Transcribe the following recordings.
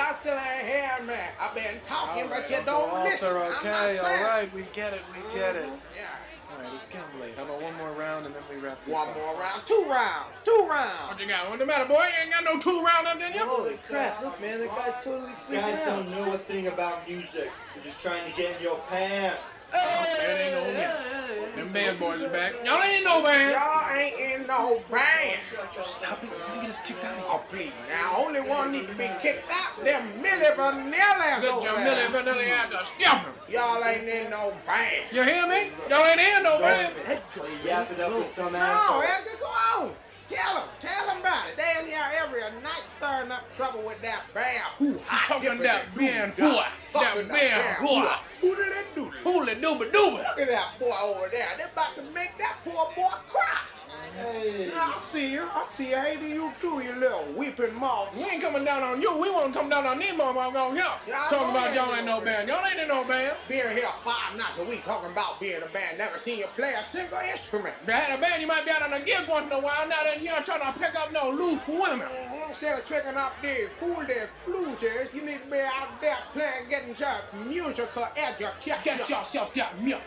Y'all still ain't hearing me. I've been talking, but you don't listen. Okay, all right, we get it. Yeah. All right, it's getting late. How about one more round and then we wrap this One up? more round. 2 rounds. 2 rounds. What you got? What's the matter, boy? You ain't got no 2 round up, did you? Holy crap, look, man, the guy's totally freaking You guys out. don't know a thing about music. You're just trying to get in your pants. That ain't no band. Them band boys are back. Y'all ain't in no band. Y'all ain't in no band. Stop it. We're going to get us kicked out of here. Oh, please. Now, only one need to be kicked out. Them Milli Vanillas over Your there. Milli Vanilli have to stamp him. Y'all ain't in no band. You hear me? Y'all ain't in no band. Yap it up with some No, asshole. Edgar, go on. Tell them about it. They in here every night stirring up trouble with that band. Who Talking that band hooah. That band hooah. Hooly dooba dooba. Look at that boy over there. They about to make that poor boy cry. Hey. I see you. I hate you too, you little weeping mouth. We ain't coming down on you. We want to come down on these motherfuckers on here. Yeah, I Talking know about they y'all ain't ain't no no band. Y'all ain't in no band. Being here 5 nights a week talking about being a band. Never seen you play a single instrument. If you had a band, you might be out on a gig once in a while. Not in here trying to pick up no loose women. Instead of tricking up these foolish fluters, you need to be out there playing, getting your musical education. Get yourself that milk.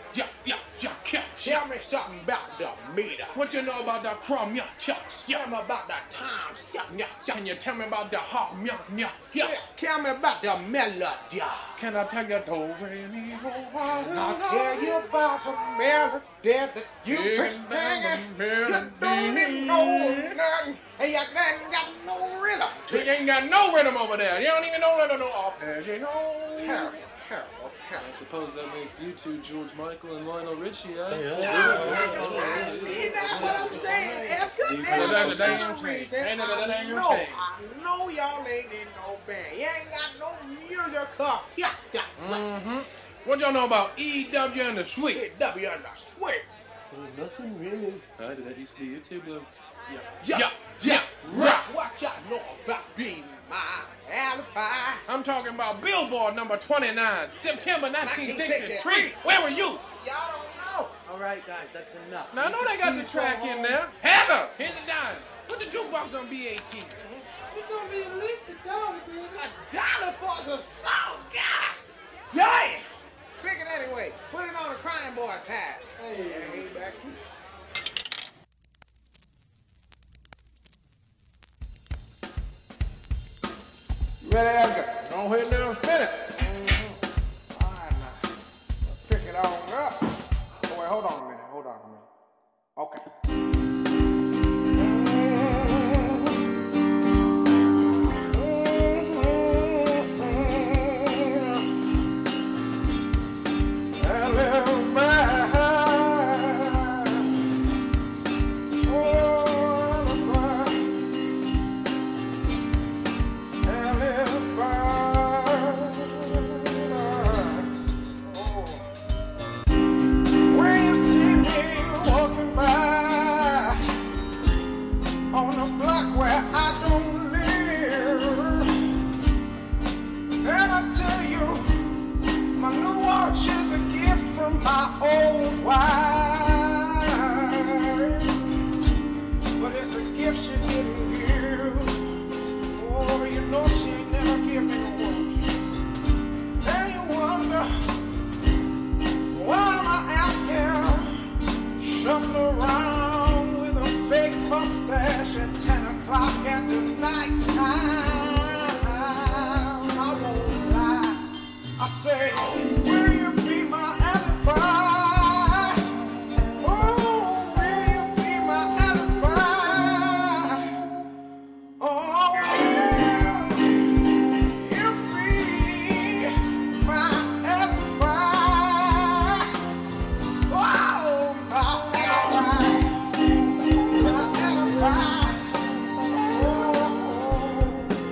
Tell me something about the meter. What you know about the crumb? Tell me about the times. Can you tell me about the hot? Tell me about the melody. Can I tell you the way me I'll tell you about the melody that you've been singing. You don't even know nothing, and you ain't got no rhythm. You ain't got no rhythm over there. You don't even know rhythm no arpeggio. I suppose that makes you two George Michael and Lionel Richie, eh? See, that's what I'm saying, Edgar. That's the damn That's the thing. reason. Ain't that the damn I thing. know y'all ain't in no band. You ain't got no musical. What y'all know about E.W. and the Sweet? W and the Sweet. Nothing really. That used to be you two blokes. Rock. What y'all know about being my alibi? I'm talking about Billboard number 29, September 1963. Where were you? Y'all don't know. All right, guys, that's enough. Now I know they got the track in there. Heather, here's the dime. Put the jukebox on B18. It's gonna be at least $1, baby. $1 for a song, God damn! Pick it anyway. Put it on the Crying Boy tab. Hey, back to you. Ready, Edgar? Go ahead now and spin it. All right, now. Pick it on up. Oh, wait, hold on a minute. Okay. My old wife, but it's a gift she didn't give. Oh, you know she ain't never give me no watch. And you wonder why am I out here shuffling around with a fake mustache at 10 o'clock at the night time. I won't lie. I say, will you be my alibi? Oh, will you be my alibi? Oh, will you be my alibi? Oh, my alibi, my alibi. Oh,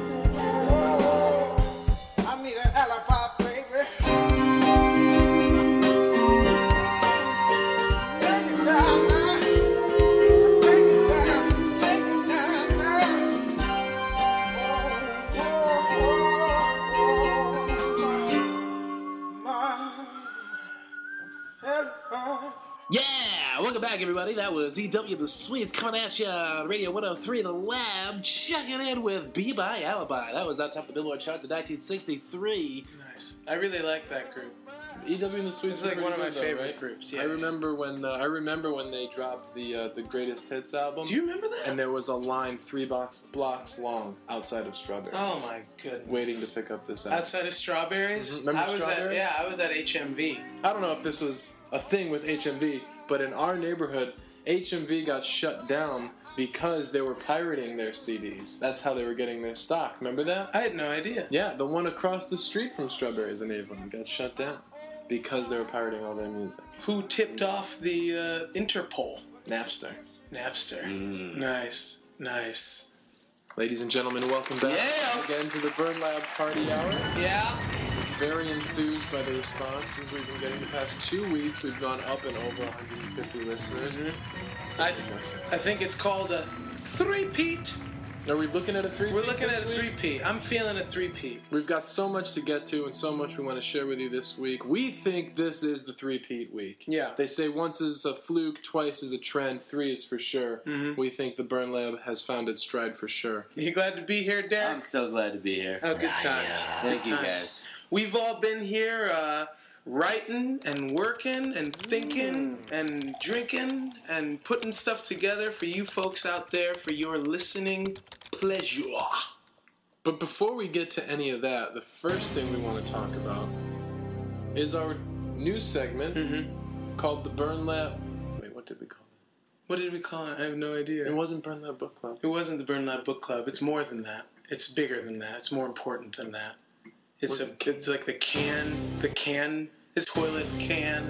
back, everybody. That was EW The Sweets coming at you on Radio 103, The Lab, checking in with Be By Alibi. That was on top of the Billboard charts in 1963. Nice. I really like that group. EW and the Sweets It's like were one of my pretty good, favorite right? groups. Yeah. I remember when they dropped the Greatest Hits album. Do you remember that? And there was a line 3 blocks long outside of Strawberries. Oh my goodness. Waiting to pick up this album. Outside of Strawberries? Remember I was Strawberries? I was at HMV. I don't know if this was a thing with HMV, but in our neighborhood, HMV got shut down because they were pirating their CDs. That's how they were getting their stock. Remember that? I had no idea. Yeah, the one across the street from Strawberries in Avon got shut down because they were pirating all their music. Who tipped off the Interpol? Napster. Napster. Nice. Nice. Ladies and gentlemen, welcome back again to the Burn Lab Party Hour. Yeah. Very enthused by the responses we've been getting the past 2 weeks. We've gone up and over 150 listeners. I think it's called a three-peat. Are we looking at a three-peat? We're looking at a this week? three-peat. I'm feeling a three-peat. We've got so much to get to and so much we want to share with you this week. We think this is the three-peat week. Yeah. They say once is a fluke, twice is a trend, 3 is for sure. We think the Burn Lab has found its stride for sure. You glad to be here, Derek? I'm so glad to be here. Oh, good times. Thank Good you, times. guys. We've all been here writing and working and thinking and drinking and putting stuff together for you folks out there for your listening pleasure. But before we get to any of that, the first thing we want to talk about is our new segment called the Burn Lab. Wait, what did we call it? What did we call it? I have no idea. It wasn't Burn Lab Book Club. It wasn't the Burn Lab Book Club. It's more than that. It's bigger than that. It's more important than that. It's like the can. It's toilet can.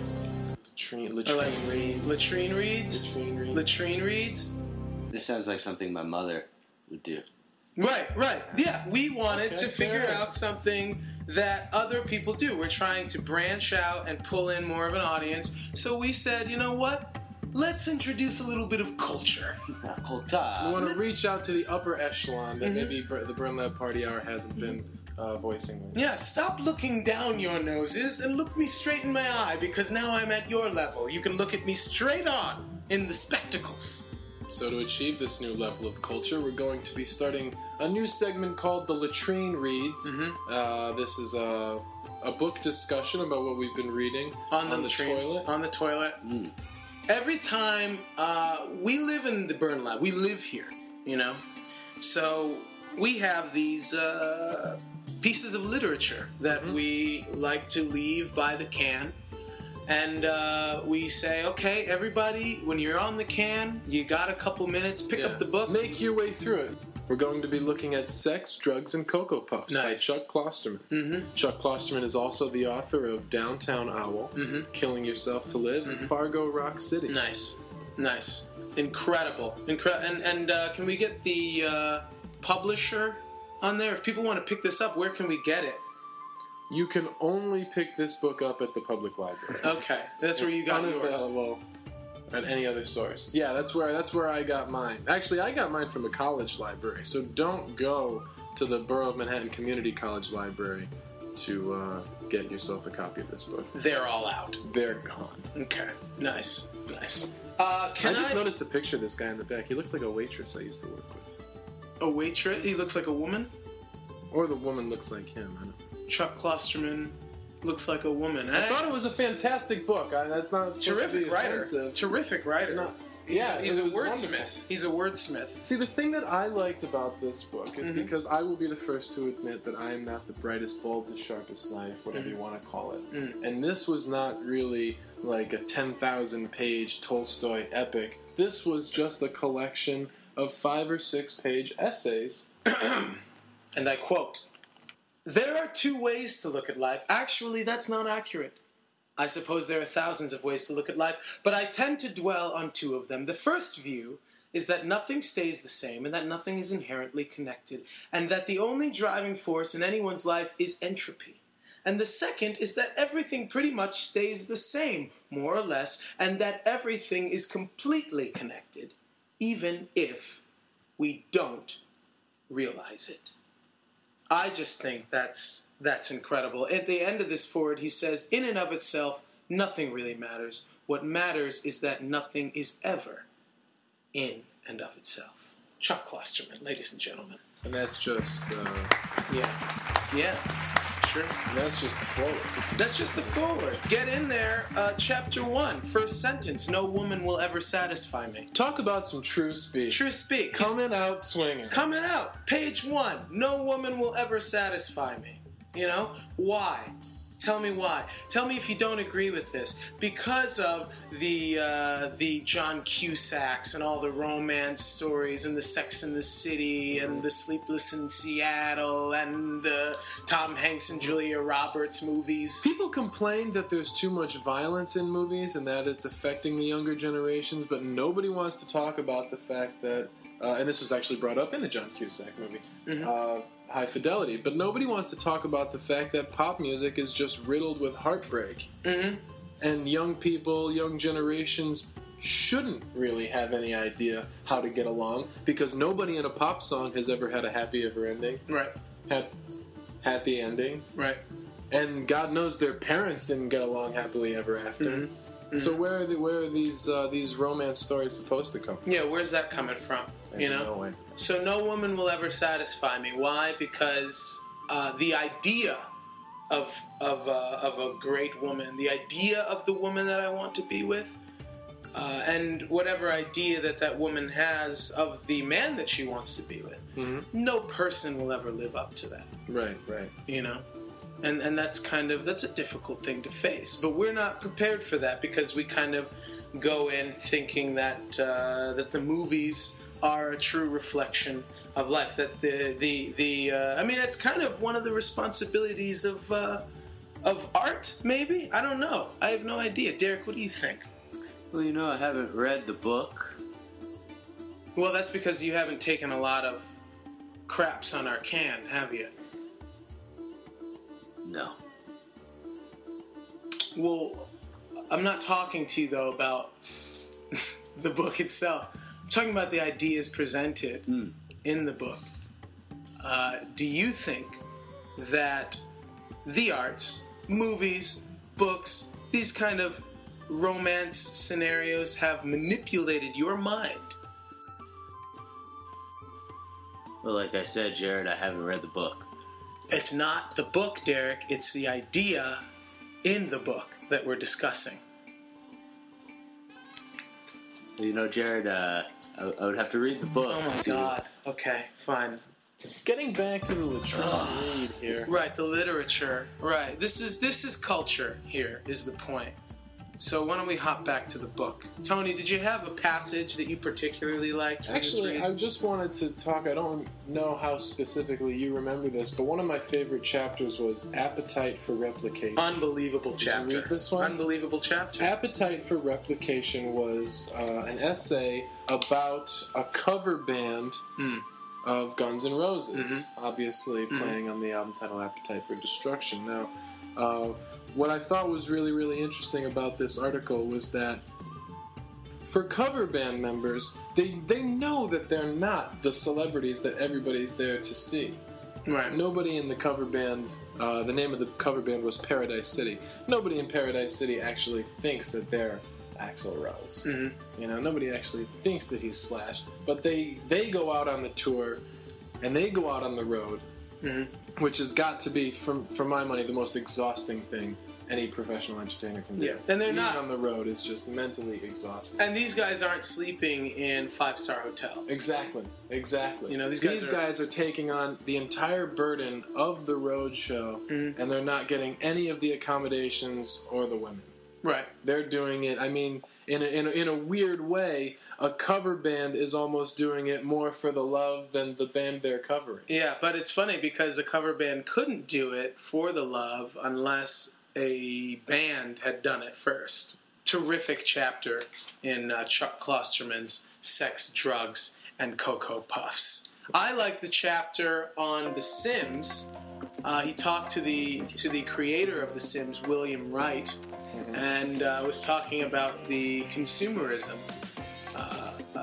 Latrine reads. Latrine reads. Latrine reads. Latrine reads. This sounds like something my mother would do. Right. Yeah, we wanted to figure fair. out something that other people do. We're trying to branch out and pull in more of an audience. So we said, you know what? Let's introduce a little bit of culture. We want to reach out to the upper echelon that maybe the Burn Lab Party Hour hasn't been voicing. Yeah, stop looking down your noses and look me straight in my eye because now I'm at your level. You can look at me straight on in the spectacles. So to achieve this new level of culture, we're going to be starting a new segment called The Latrine Reads. This is a book discussion about what we've been reading On the toilet. On the toilet. Every time we live in the Burn Lab, we live here, you know? So we have these pieces of literature that we like to leave by the can. And we say, okay, everybody, when you're on the can, you got a couple minutes, pick up the book. Make your way through it. We're going to be looking at Sex, Drugs, and Cocoa Puffs by Chuck Klosterman. Chuck Klosterman is also the author of Downtown Owl, Killing Yourself to Live, and Fargo Rock City. Nice. Incredible. And can we get the publisher on there? If people want to pick this up, where can we get it? You can only pick this book up at the public library. Okay, that's where you got yours. Unavailable at any other source. Yeah, that's where I got mine. Actually, I got mine from a college library. So don't go to the Borough of Manhattan Community College Library to get yourself a copy of this book. They're all out. They're gone. Okay, nice. I just noticed the picture of this guy in the back. He looks like a waitress I used to work with. A waitress? He looks like a woman? Or the woman looks like him. I don't know. Chuck Klosterman looks like a woman. I thought it was a fantastic book. That's not terrific writer. Terrific writer. No. He's a wordsmith. Wonderful. He's a wordsmith. See, the thing that I liked about this book is because I will be the first to admit that I am not the brightest bulb, the sharpest knife, whatever you want to call it. And this was not really like a 10,000 page Tolstoy epic. This was just a collection of 5 or 6 page essays. And I quote, "There are 2 ways to look at life. Actually, that's not accurate. I suppose there are thousands of ways to look at life, but I tend to dwell on 2 of them. The first view is that nothing stays the same and that nothing is inherently connected, and that the only driving force in anyone's life is entropy. And the second is that everything pretty much stays the same, more or less, and that everything is completely connected, even if we don't realize it." I just think that's incredible. At the end of this foreword, he says, "In and of itself, nothing really matters. What matters is that nothing is ever in and of itself. Chuck Klosterman, ladies and gentlemen. And that's just, Yeah, sure. that's just the forward. That's just the forward. Get in there. Chapter 1, first sentence. No woman will ever satisfy me. Talk about some true speech. True speak. Coming out swinging. Coming out. Page 1. No woman will ever satisfy me. You know? Why? Tell me why. Tell me if you don't agree with this. Because of the John Cusacks and all the romance stories and the Sex and the City and the Sleepless in Seattle and the Tom Hanks and Julia Roberts movies. People complain that there's too much violence in movies and that it's affecting the younger generations, but nobody wants to talk about the fact that, and this was actually brought up in a John Cusack movie, High Fidelity, but nobody wants to talk about the fact that pop music is just riddled with heartbreak. And young people, young generations shouldn't really have any idea how to get along because nobody in a pop song has ever had a happy ever ending. Right. Happy ending. Right. And God knows their parents didn't get along happily ever after. So where are these romance stories supposed to come from? Yeah, where's that coming from? You know? No way. So no woman will ever satisfy me. Why? Because the idea of a great woman, the idea of the woman that I want to be with, and whatever idea that woman has of the man that she wants to be with, no person will ever live up to that. Right. You know? And that's a difficult thing to face. But we're not prepared for that because we kind of go in thinking that the movies are a true reflection of life. That I mean, it's kind of one of the responsibilities of art, maybe? I don't know. I have no idea. Derek, what do you think? Well, you know, I haven't read the book. Well, that's because you haven't taken a lot of craps on our can, have you? No. Well, I'm not talking to you, though, about the book itself. I'm talking about the ideas presented in the book. Do you think that the arts, movies, books, these kind of romance scenarios have manipulated your mind? Well, like I said, Jared, I haven't read the book. It's not the book, Derek. It's the idea in the book that we're discussing. Well, you know, Jared, I would have to read the book. Oh my God. Okay, fine. Getting back to the Latrine read here. Right, the literature. Right. This is culture here, is the point. So why don't we hop back to the book? Tony, did you have a passage that you particularly liked from this Actually, read? I just wanted to talk, I don't know how specifically you remember this, but one of my favorite chapters was Appetite for Replication. Unbelievable chapter. Did you read this one? Unbelievable chapter. Appetite for Replication was an essay about a cover band of Guns N' Roses, obviously playing on the album title Appetite for Destruction. Now, what I thought was really, really interesting about this article was that for cover band members, they know that they're not the celebrities that everybody's there to see. Right. Nobody in the cover band, the name of the cover band was Paradise City. Nobody in Paradise City actually thinks that they're Axl Rose. You know, nobody actually thinks that he's Slash. But they go out on the tour, and they go out on the road, which has got to be, for my money, the most exhausting thing any professional entertainer can do. Yeah, and they're Being not on the road is just mentally exhausting. And these guys aren't sleeping in 5-star hotels. Exactly. You know, these guys are taking on the entire burden of the road show, and they're not getting any of the accommodations or the women. Right. They're doing it, I mean, in a weird way, a cover band is almost doing it more for the love than the band they're covering. Yeah, but it's funny because a cover band couldn't do it for the love unless a band had done it first. Terrific chapter in Chuck Klosterman's Sex, Drugs, and Cocoa Puffs. I like the chapter on The Sims. He talked to the creator of The Sims, William Wright, and was talking about the consumerism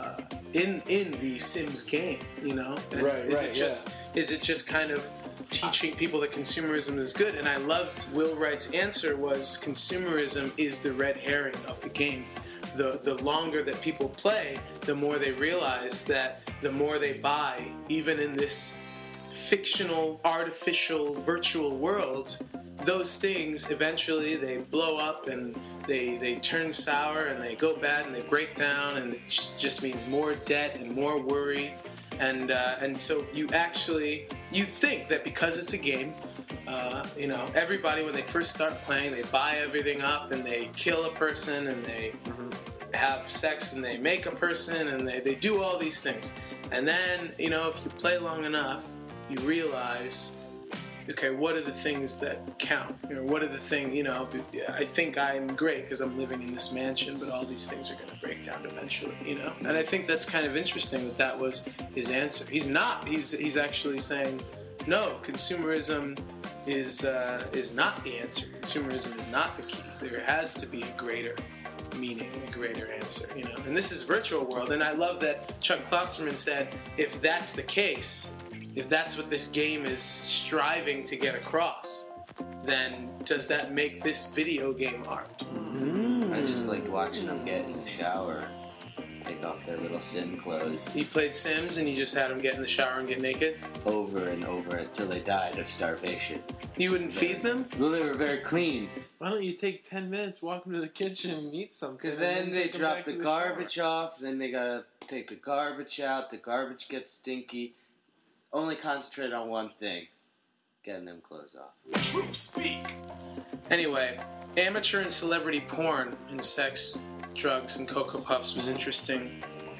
in the Sims game, you know? And is it just kind of teaching people that consumerism is good? And I loved Will Wright's answer was consumerism is the red herring of the game. The longer that people play, the more they realize that the more they buy, even in this fictional, artificial, virtual world, those things eventually they blow up and they turn sour and they go bad and they break down, and it just means more debt and more worry. And so you think that because it's a game, everybody when they first start playing, they buy everything up and they kill a person and they have sex and they make a person and they do all these things. And then, if you play long enough, you realize, okay, what are the things that count? What are the things, I think I'm great because I'm living in this mansion, but all these things are going to break down eventually, And I think that's kind of interesting that was his answer. He's not. He's actually saying, no, consumerism is not the answer. Consumerism is not the key. There has to be a greater meaning and a greater answer, And this is virtual world, and I love that Chuck Klosterman said, if that's the case, if that's what this game is striving to get across, then does that make this video game art? I just liked watching them get in the shower, take off their little sim clothes. You played Sims and you just had them get in the shower and get naked? Over and over until they died of starvation. You wouldn't feed them? Well, they were very clean. Why don't you take 10 minutes, walk them to the kitchen, and eat something? Because then they drop the garbage off, then they gotta take the garbage out, the garbage gets stinky. Only concentrate on one thing, getting them clothes off. True speak. Anyway, amateur and celebrity porn and sex, drugs, and Cocoa Puffs was interesting.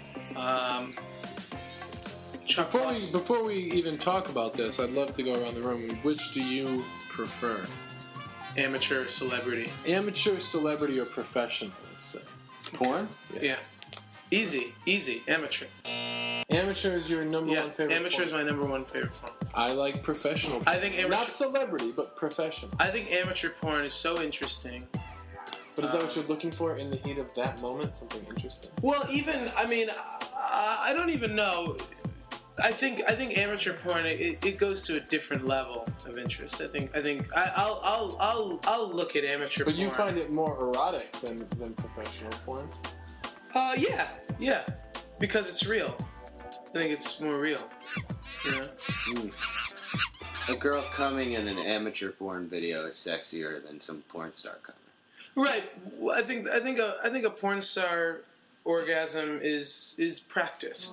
Before we even talk about this, I'd love to go around the room. Which do you prefer? Amateur, celebrity. Amateur, celebrity, or professional, let's say. Porn? Yeah. Easy. Amateur. Amateur is your number one favorite Amateur is porn. my number one favorite porn. I like professional porn. I think amateur... Not celebrity, but professional. I think amateur porn is so interesting. But is that what you're looking for in the heat of that moment? Something interesting? Well, I don't even know. I think amateur porn it goes to a different level of interest. I'll look at amateur porn. But you find it more erotic than professional porn? Yeah. Because it's real. I think it's more real. A girl coming in an amateur porn video is sexier than some porn star coming. Right. Well, I think a porn star orgasm is practiced.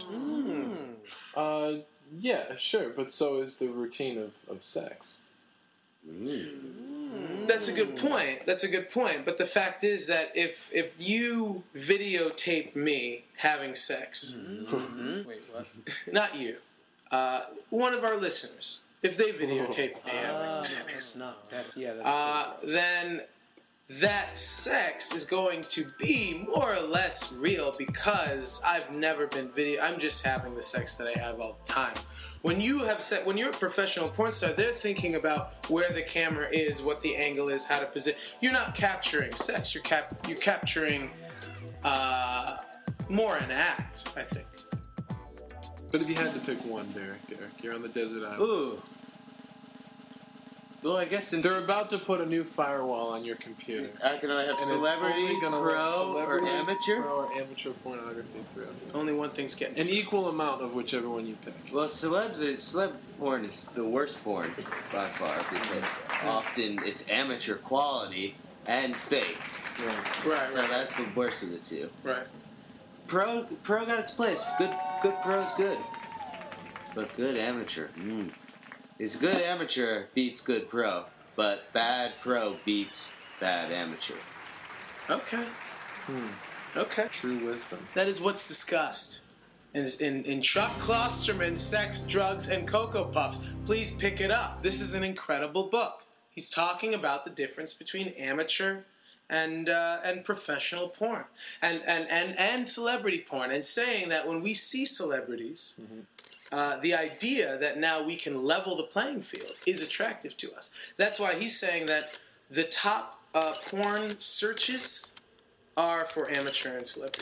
Yeah, sure, but so is the routine of sex. That's a good point. But the fact is that if you videotape me having sex, Wait, what? not you, one of our listeners, if they videotape me having sex, No, that's then that sex is going to be more or less real because I've never been I'm just having the sex that I have all the time. When you're a professional porn star, they're thinking about where the camera is, what the angle is, how to position. You're not capturing sex. You're capturing more an act, I think. But if you had to pick one, Derek, you're on the desert island. Ooh. Well, I guess since They're about to put a new firewall on your computer. I can only have And it's celebrity, only gonna pro, let celebrity, or amateur. Pro or amateur pornography through. Only one thing's getting. An equal amount of whichever one you pick. Well, celeb porn is the worst porn by far because often it's amateur quality and fake. Right. So that's the worst of the two. Right. Pro got its place. Good pro is good, but good amateur. It's good amateur beats good pro, but bad pro beats bad amateur. Okay. Okay. True wisdom. That is what's discussed in Chuck Klosterman's Sex, Drugs, and Cocoa Puffs. Please pick it up. This is an incredible book. He's talking about the difference between amateur and professional porn and celebrity porn, and saying that when we see celebrities, the idea that now we can level the playing field is attractive to us. That's why he's saying that the top porn searches are for amateur and celebrity porn.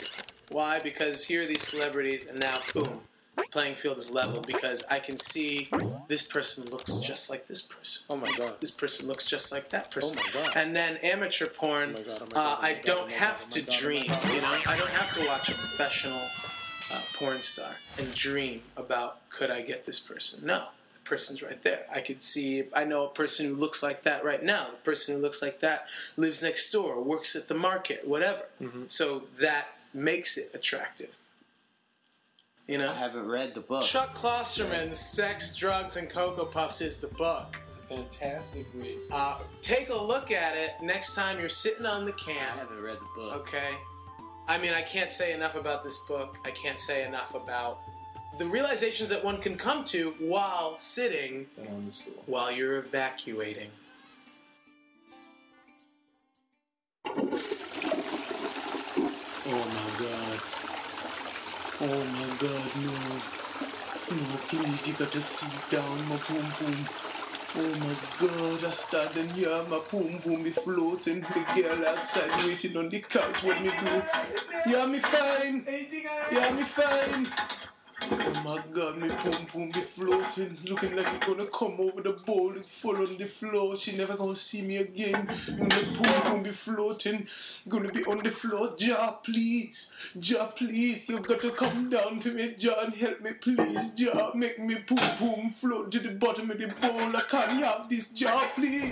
Why? Because here are these celebrities, and now, boom, playing field is leveled because I can see this person looks just like this person. Oh my god. This person looks just like that person. Oh my god. And then amateur porn, I don't have to dream, you know? I don't have to watch a professional porn star and dream about, could I get this person? No. The person's right there. I know a person who looks like that right now. The person who looks like that lives next door, works at the market, whatever. Mm-hmm. So that makes it attractive. You know? I haven't read the book. Chuck Klosterman's Sex, Drugs, and Cocoa Puffs is the book. It's a fantastic read. Take a look at it next time you're sitting on the I can. haven't read the book. Okay? I mean, I can't say enough about this book. I can't say enough about the realizations that one can come to while sitting On the stool. while you're evacuating. Oh my god. Oh my god, no. No, please, you gotta sit down, my boom boom. Oh my god, I standing here, my boom boom be floating. The girl outside waiting on the couch, what me do? Yeah, me fine. Yeah, me fine. Oh my god, my boom boom be floating, looking like it's gonna come over the bowl and fall on the floor. She never gonna see me again. My boom boom be floating, gonna be on the floor. Jah, please, you gotta come down to me, Jah, and help me, please, Jah. Make me boom boom float to the bottom of the bowl. I can't have this, Jah, please.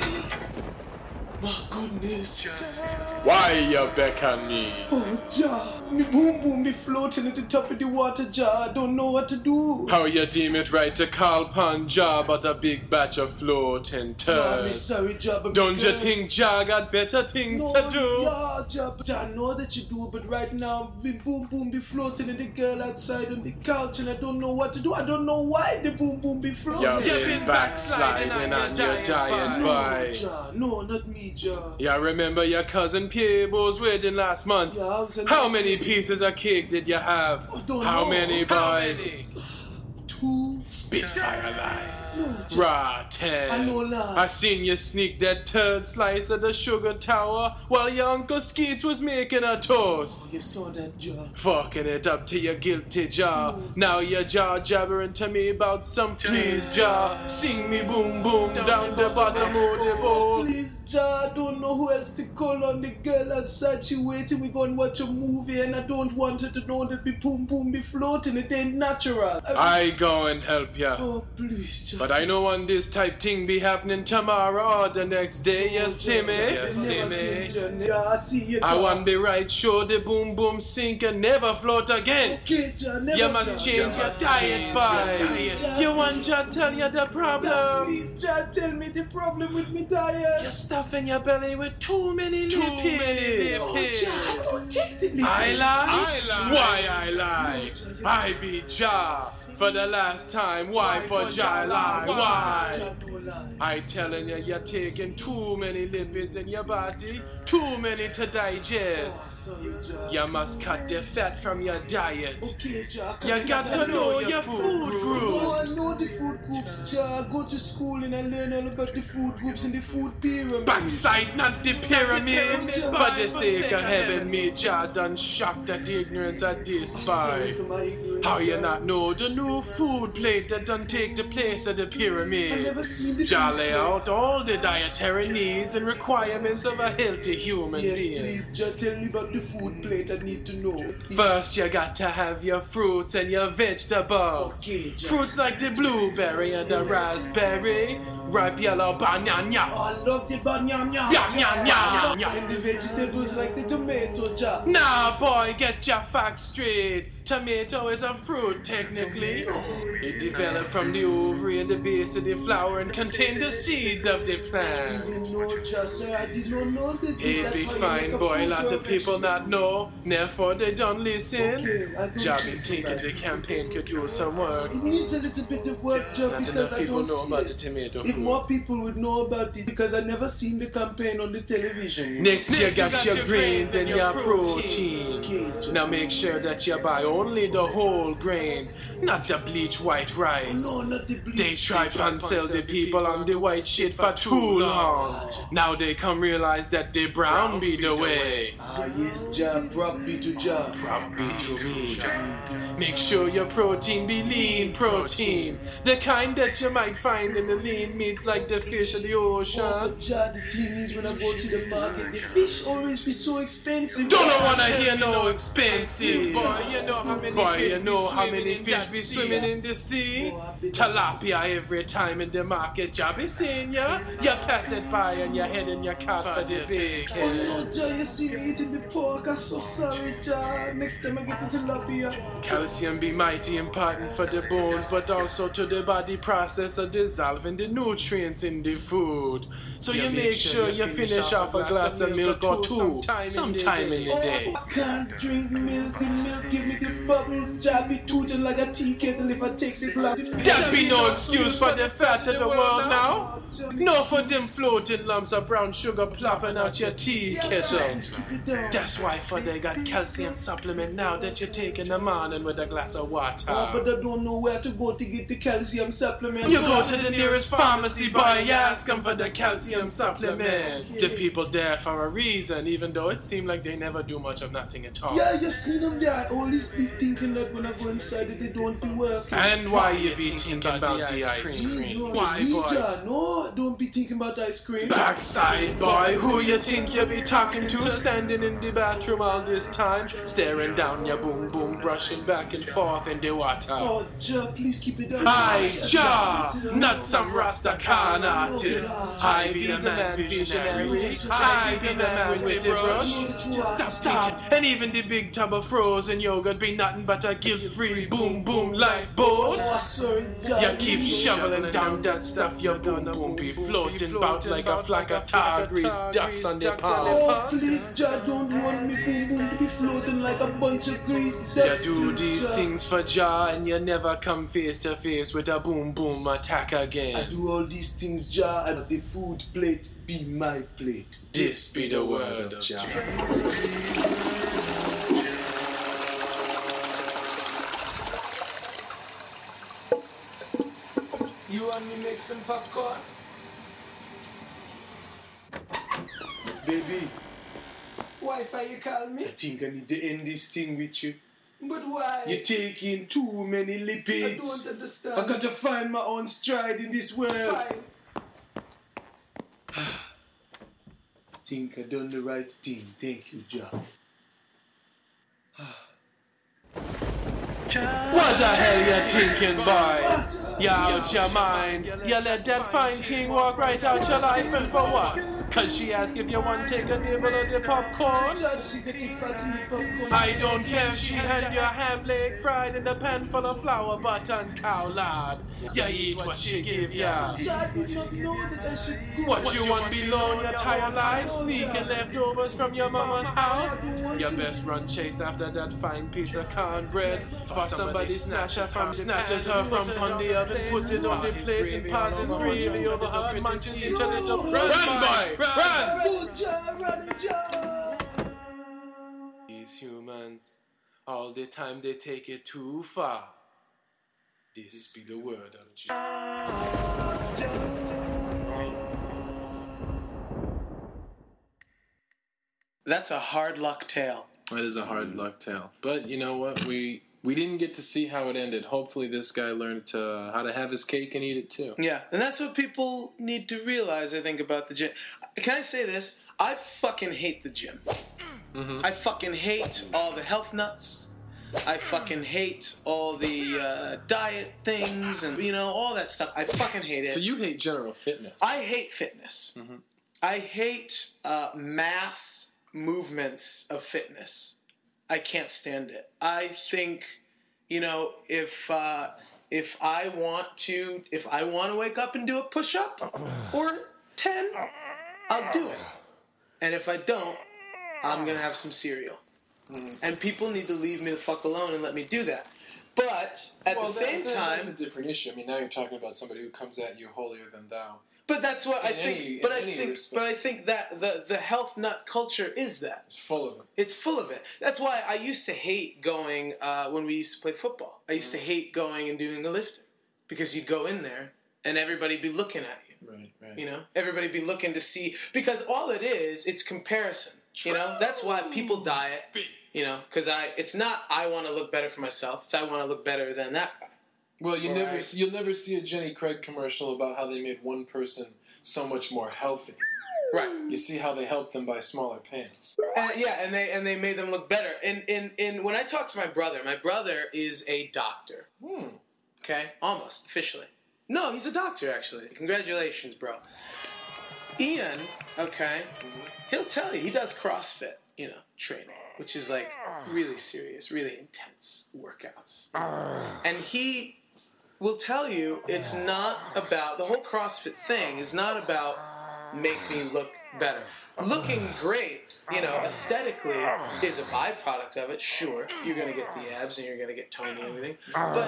My goodness. Why you beckon me? Oh, Jah, me boom boom be floating at the top of the water, Jah. I don't know what to do. How you deem it right to call pon Jah but a big batch of floating Nah, me turds? sorry, Jah, but Don't you because- think Jah got better things to do? Yeah, Jah, I know that you do, but right now, me boom boom be floating and the girl outside on the couch, and I don't know what to do. I don't know why the boom boom be floating. You've been backsliding on your diet, No, boy. Jah, no, not me, Jah. Yeah, remember your cousin Peebo's wedding last month? Yeah, I was a How nice- many pieces of cake did you have? I don't How know. many, boy? 2. Spitfire lies. No, Jah. Rotten. I know lie. I seen you sneak that third slice of the sugar tower while your Uncle Skeets was making a toast. You saw that, Jah. Fucking it up to your guilty jaw. Now your jaw jabbering to me about some please jaw. Sing me boom boom down the bottom of the bowl. Please, Jah, I don't know who else to call on. The girl outside, she waiting. We gonna watch a movie, and I don't want her to know that the boom boom be floating. It ain't natural. I go and help ya. Oh, please, Jah. But I know when this type thing be happening tomorrow or the next day, you see me? Jah, You see never me? again, Jah. Yeah, I see you, I Jah. want the right show the boom boom sink and never float again. Okay, Jah, never, You must Jah. change your diet, boy. You want to tell you the Jah, problem? please, Jah, tell me the problem with me diet. You're stuffing your belly with too many lipids. Oh, Jah, I don't take the lipids. I lie? Why I lie? I be Jah for the last time. Why for Jah lie? Why? Jah, don't lie. I telling you, you're taking too many lipids in your body, too many to digest. Oh, sorry, Jah. You must cut the fat from your diet. Okay, Jah. You got to know your food No, group. I know the food groups, Jah. I go to school and I learn all about the food groups and the food pyramid. Backside, not the pyramid. pyramid. For the sake of heaven, me Jah done shocked at the ignorance of this Sorry boy. for my ignorance. How you not know the new food plate that done take the place of the I pyramid? never seen the Jah food lay plate. out all the dietary needs and requirements of a healthy human Yes, being. please, Jah, tell me about the food plate. I need to know. First, you got to have your fruits and your vegetables. Okay, Jah. Fruits like the blueberry and the raspberry, ripe yellow banana. Oh, I love the banana. Yum, yum, yum, yum. And the vegetables like the tomato, Jah. Nah, boy, get your facts straight. Tomato is a fruit, technically. It developed from the ovary at the base of the flower and contained the seeds of the I plant. didn't know, Jah, sir. I did not know that. It That's be how you fine, make a boy. fruit Lots or of people vegetable. not know, therefore they don't listen. Okay, I don't Jah be think so, thinking man. the campaign could use some work. It needs a little bit of work, Jah, Not because enough I people don't know see about the it. tomato If fruit. more people would know about it, because I never seen the campaign on the television. Next, you got your grains and your protein. Okay, Jah. Now make sure that you buy only the whole grain, not the bleach white rice. No, not the bleach. They try and sell the people on the white shit for too long. Now they come realize that the brown be the way. Ah, yes, Jah, prop be to Jah. Prop be to me. Make sure your protein be lean protein. The kind that you might find in the lean meats like the fish of the ocean. Oh, but Jah, the thing is when I go to the market, the fish always be so expensive. Don't wanna hear no expensive. Boy, you know how many fish be swimming in the sea. Tilapia every time in the market. Jah be seeing ya. You pass it by and you head in your cat for the big Oh head. no, Jah, you see me eating the pork. I'm so sorry, Jah. Next time I get the tilapia. Calcium be mighty important for the bones, but also to the body process of dissolving the nutrients in the food. So you make sure you finish off a glass of milk or two sometime in the day. Oh, I can't drink milk. The milk give me the bubbles. Jah be tooting like a tea kettle if I take the glass. There be no excuse for the fat of the world now. No for them floating lumps of brown sugar plopping out your tea kettle. That's why for they got calcium supplement now that you take in the morning with a glass of water. Oh, but I don't know where to go to get the calcium supplement. You go to the nearest pharmacy, boy, you ask them for the calcium supplement. The people there for a reason, even though it seems like they never do much of nothing at all. Yeah, you see them there. I always be thinking that when I go inside that they don't be working. And why you be thinking about the ice cream? No, Why, boy? Jah, no, don't be thinking about ice cream. Backside boy, who you think you be talking to? Standing in the bathroom all this time, staring down your boom boom, brushing back and forth in the water. Oh, Jah, please keep it down. I Jah, not some Rastakan artist. I be the man visionary. I be the man with the brush. Stop. And even the big tub of frozen yogurt be nothing but a guilt-free boom boom lifeboat. Oh, sorry, Jah. You keep shoveling down that stuff, your boom boom be floating about like a flock of tar grease ducks on the pond. Oh, please, Jah, don't want me boom boom to be floating like a bunch of grease You ducks. do please, these Jah. things for Jah and you never come face to face with a boom boom attack I again. do all these things, Jah, and the food plate be my plate. This be the word of Jah. You want me make some popcorn? Baby, Wi-Fi, you call me? I think I need to end this thing with you. But why? You're taking too many I lipids. don't understand. I got to find my own stride in this world. Fine. I think I done the right thing. Thank you, Jah. What the hell you thinking, boy? You out your mind. You let that fine thing walk right out your life, and for what? Cause she asked if you want to take a nibble of the popcorn? Jah, she got the fat in the popcorn. I don't care if she had your ham leg fried in a pan full of flour, butter, and cow lard. You eat what she give ya. Jah did not know that I should go. What you want below your entire life? Sneaking leftovers from your mama's house? You best run chase after that fine piece of cornbread. For somebody snatches her from the oven, puts it on the plate and passes freely over her, munching until it up. Run, boy! Run! Run, Jah, run, Jah. These humans, all the time they take it too far. This be the word of Jah. That's a hard luck tale. That is a hard luck tale. But you know what? We didn't get to see how it ended. Hopefully this guy learned how to have his cake and eat it too. Yeah, and that's what people need to realize, I think, about the gym. Can I say this? I fucking hate the gym. I fucking hate all the health nuts. I fucking hate all the diet things and, all that stuff. I fucking hate it. So you hate general fitness. I hate fitness. I hate mass movements of fitness. I can't stand it. I think, if I want to wake up and do a push-up or 10, I'll do it. And if I don't, I'm gonna have some cereal. And people need to leave me the fuck alone and let me do that. But at the same time, that's a different issue. I mean, now you're talking about somebody who comes at you holier than thou. But that's what I In think. any- But in I any think. respect. But I think that the health nut culture is that. It's full of them. It's full of it. That's why I used to hate going when we used to play football. I used to hate going and doing the lifting because you'd go in there and everybody'd be looking at you. Right. You know, everybody be looking to see, because all it is, it's comparison. You know, that's why people diet. You know, because it's not I want to look better for myself. It's I want to look better than that guy. Well, you'll never see a Jenny Craig commercial about how they made one person so much more healthy. Right. You see how they helped them buy smaller pants. And they made them look better. And when I talk to my brother is a doctor. Okay, almost officially. No, he's a doctor actually. Congratulations, bro. Ian, okay, he'll tell you he does CrossFit, you know, training, which is like really serious, really intense workouts. And he will tell you it's not about, the whole CrossFit thing is not about make me look better. Looking great, you know, aesthetically is a byproduct of it, sure. You're going to get the abs and you're going to get toned and everything. But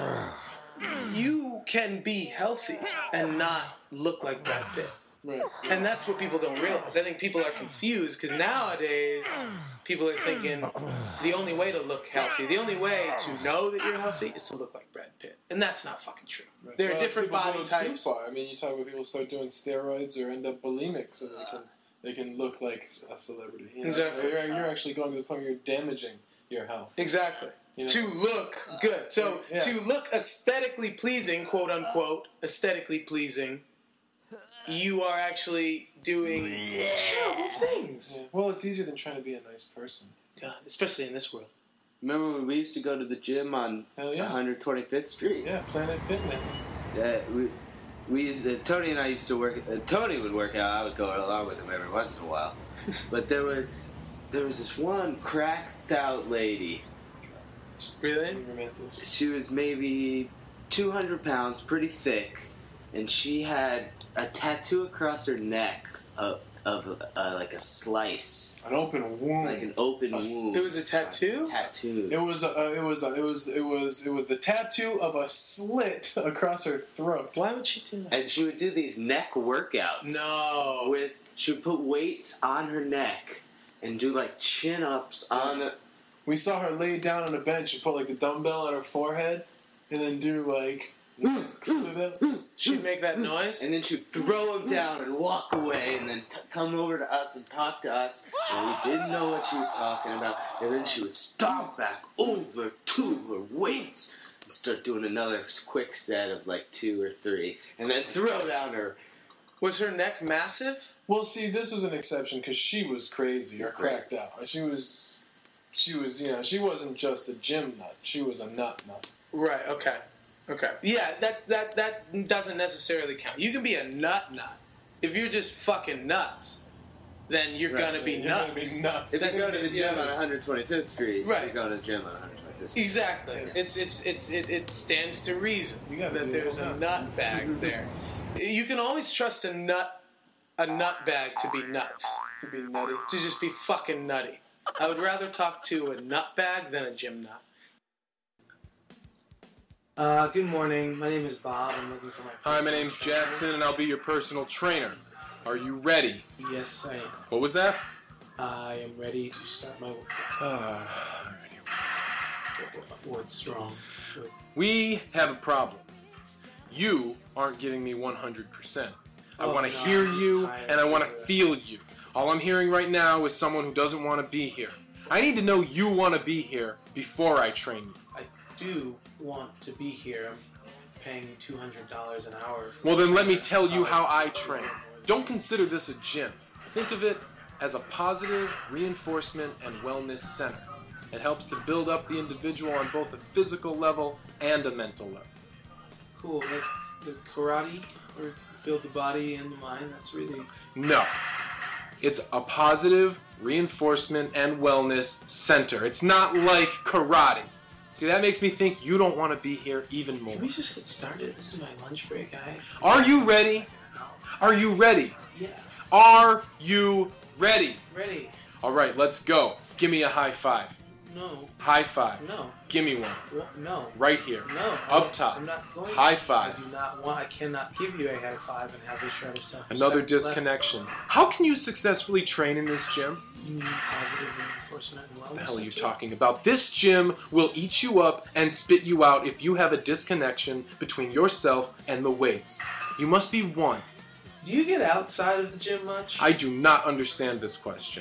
you can be healthy and not look like Brad Pitt. Right. And that's what people don't realize. I think people are confused because nowadays people are thinking the only way to look healthy, the only way to know that you're healthy is to look like Brad Pitt. And that's not fucking true. Right. There are different people body go types. Too far. I mean, you talk about people start doing steroids or end up bulimic so they can look like a celebrity. You know? Exactly. You're actually going to the point where you're damaging your health. Exactly. You know? To look good. So Yeah. to look aesthetically pleasing, quote unquote, aesthetically pleasing, you are actually doing terrible things. Yeah. Well, it's easier than trying to be a nice person. God, especially in this world. Remember when we used to go to the gym on Hell yeah. 125th Street? Yeah, Planet Fitness. We used to, Tony and I used to work. Tony would work out. I would go along with him every once in a while. But there was this one cracked out lady. Really? She was maybe 200 pounds, pretty thick, and she had a tattoo across her neck of like a slice, An open wound. like an open wound. It was a tattoo? Tattoo. It was the tattoo of a slit across her throat. Why would she do that? And she would do these neck workouts. No. She would put weights on her neck and do like chin ups on the. We saw her lay down on a bench and put like the dumbbell on her forehead, and then do like sit up. She'd make that noise? And then she'd throw him down and walk away, and then come over to us and talk to us, and we didn't know what she was talking about. And then she would stomp back over to her weights and start doing another quick set of like 2 or 3, and then throw down her. Was her neck massive? Well, see, this was an exception because she was crazy or cracked out. She was, you know, she wasn't just a gym nut. She was a nut. Right, okay. Yeah, that doesn't necessarily count. You can be a nut. If you're just fucking nuts, then you're gonna be You're nuts. gonna be nuts. If you go to the gym yeah. on 125th Street, Right. you go to the gym on 125th Street. Exactly. Yeah. It stands to reason You gotta that be there's a nuts. nut bag there. You can always trust a nut bag to be nuts. To be nutty. To just be fucking nutty. I would rather talk to a nut bag than a gym nut. Good morning. My name is Bob. I'm looking for my Hi, my personal name's trainer. Jackson, and I'll be your personal trainer. Are you ready? Yes, I am. What was that? I am ready to start my workout. What's wrong with... We have a problem. You aren't giving me 100%. I Oh, want to no, hear I'm just you, tired and I want to of it. feel you. All I'm hearing right now is someone who doesn't want to be here. I need to know you want to be here before I train you. I do want to be here. I'm paying $200 an hour. For Well, then let me tell you how I train. Don't consider this a gym. Think of it as a positive reinforcement and wellness center. It helps to build up the individual on both a physical level and a mental level. Cool. Like the karate or build the body and the mind. That's really... No. It's a positive reinforcement and wellness center. It's not like karate. See, that makes me think you don't want to be here even more. Can we just get started? This is my lunch break. Are you ready? Are you ready? Yeah. Are you ready? Ready. All right, let's go. Give me a high five. No. High five. No. Give me one. No. Right here. No. Up top. I'm not going High to. five. I do not want. I cannot give you a high five and have a shred of self-respect. Another left. disconnection. How can you successfully train in this gym? You mean positive reinforcement and wellness? What the hell are you center? talking about? This gym will eat you up and spit you out if you have a disconnection between yourself and the weights. You must be one. Do you get outside of the gym much? I do not understand this question.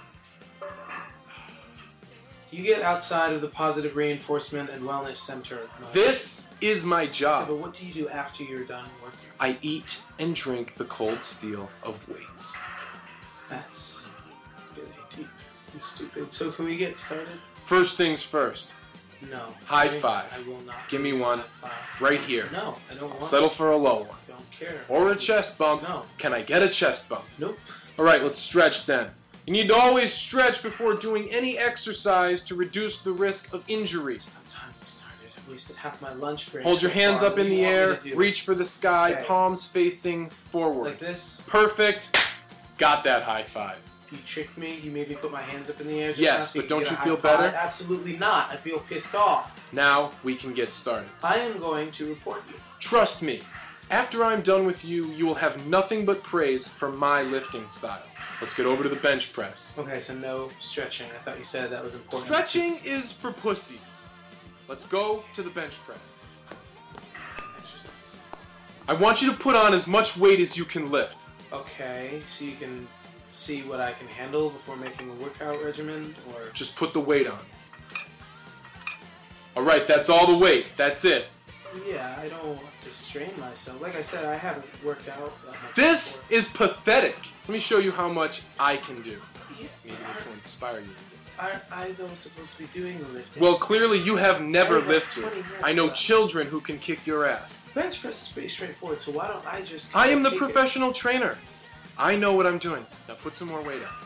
Do you get outside of the positive reinforcement and wellness center much? This is my Yeah, job. but what do you do after you're done working? I eat and drink the cold steel of weights. That's really deep and stupid. So can we get started? First things first. No. High I five. will not. Give me one. High five. Right here. No, I don't want. Settle for a low one. I don't care. Or a chest bump. No. Can I get a chest bump? Nope. Alright, let's stretch then. You need to always stretch before doing any exercise to reduce the risk of injury. It's about time we started. I wasted half my lunch break. Hold your so hands far. up What in do the you want air, me to do? reach for the sky, Okay. palms facing forward. Like this. Perfect. Got that high five. You tricked me. You made me put my hands up in the air. Just Yes, now so but can don't get a you high feel five. better? Absolutely not. I feel pissed off. Now we can get started. I am going to report you. Trust me, after I'm done with you, you will have nothing but praise for my lifting style. Let's get over to the bench press. Okay, so no stretching. I thought you said that was important. Stretching is for pussies. Let's go to the bench press. Exercise. I want you to put on as much weight as you can lift. Okay, so you can see what I can handle before making a workout regimen, or Just put the weight on. Alright, that's all the weight. That's it. yeah, I don't want to strain myself. Like I said, I haven't worked out that much. This before. is pathetic. Let me show you how much I can do. Yeah, Maybe this will inspire you. aren't I though supposed to be doing the lifting? Well, clearly you have never I have lifted. 20 minutes I know left. children who can kick your ass. bench press is pretty straightforward. So why don't I just? I am the take it? professional trainer. I know what I'm doing. Now put some more weight on.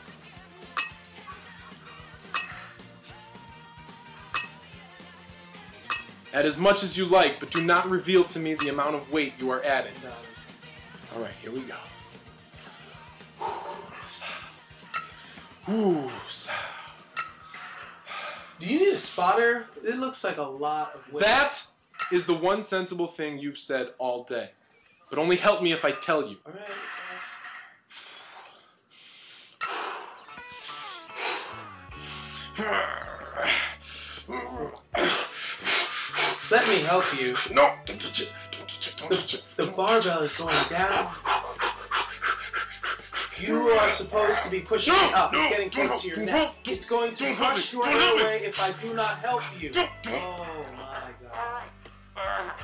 Add as much as you like, but do not reveal to me the amount of weight you are adding. Alright, here we go. Do you need a spotter? It looks like a lot of weight. That is the one sensible thing you've said all day. But only help me if I tell you. All right. Let me help you. No, don't touch it. Don't touch it. Don't touch it. The barbell is going down. You are supposed to be pushing it up. It's getting close to your neck. It's going to crush your airway if I do not help you. Oh my god.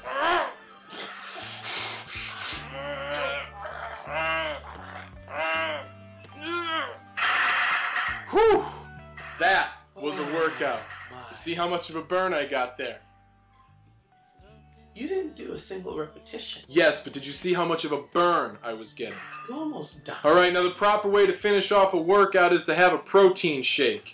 Whew! That was a workout. My. You see how much of a burn I got there? You didn't do a single repetition. Yes, but did you see how much of a burn I was getting? You almost died. Alright, now the proper way to finish off a workout is to have a protein shake.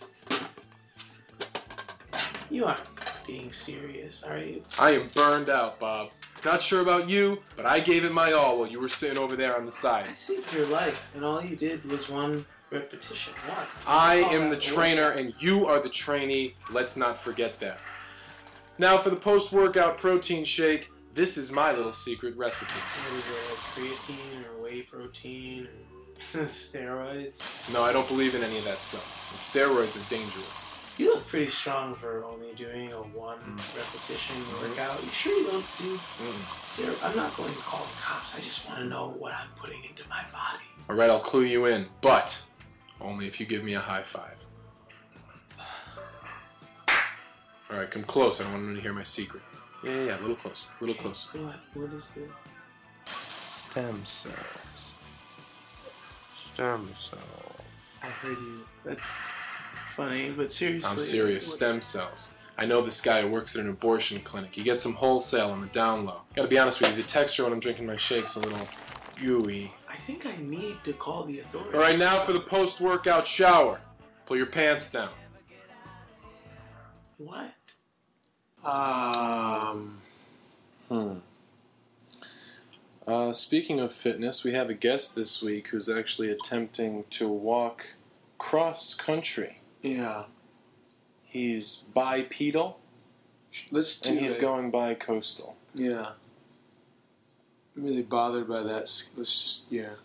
You aren't being serious, are you? I am burned out, Bob. Not sure about you, but I gave it my all while you were sitting over there on the side. I saved your life, and all you did was one repetition. One. I Call am that the a trainer workout. and you are the trainee. Let's not forget that. Now for the post-workout protein shake, this is my little secret recipe. What is it, like creatine or whey protein or steroids? No, I don't believe in any of that stuff. And steroids are dangerous. You look pretty strong for only doing a one repetition workout. You sure you don't do steroids? I'm not going to call the cops. I just want to know what I'm putting into my body. Alright, I'll clue you in, but only if you give me a high five. Alright, come close. I don't want anyone to hear my secret. Yeah, a little closer. A little closer. What is the... Stem cells. Stem cells. I heard you. That's funny, but seriously. I'm serious. what- Stem cells. I know this guy who works at an abortion clinic. He gets some wholesale on the down low. Gotta be honest with you, the texture when I'm drinking my shake's a little gooey. I think I need to call the authorities. Alright, now for the post-workout shower. Pull your pants down. What? Speaking of fitness, we have a guest this week who's actually attempting to walk cross-country. Yeah. He's bipedal, Let's do and he's it. going bi-coastal. Yeah. I'm really bothered by that. Let's just, yeah.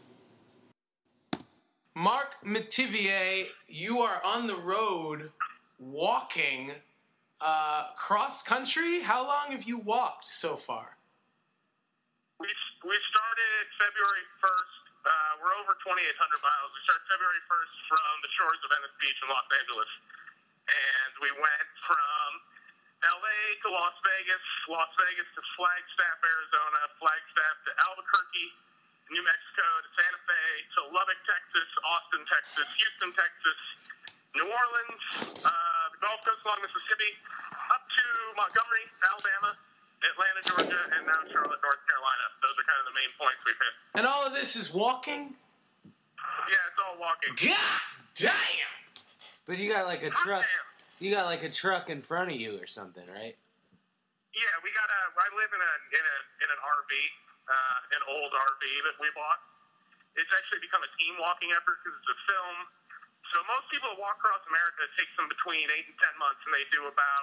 Mark Metivier, you are on the road walking cross country. How long have you walked so far? We started February 1st. We're over 2,800 miles. We started February 1st from the shores of Venice Beach in Los Angeles. And we went from LA to Las Vegas to Flagstaff, Arizona, Flagstaff to Albuquerque, New Mexico to Santa Fe to Lubbock, Texas, Austin, Texas, Houston, Texas, New Orleans, the Gulf Coast along Mississippi, up to Montgomery, Alabama, Atlanta, Georgia, and now Charlotte, North Carolina. Those are kind of the main points we've hit. And all of this is walking? Yeah, it's all walking. God damn! But you got like a truck. You got like a truck in front of you or something, right? Yeah, we got I live in an RV, an old RV that we bought. It's actually become a team walking effort because it's a film. So most people that walk across America, it takes them between 8 and 10 months, and they do about,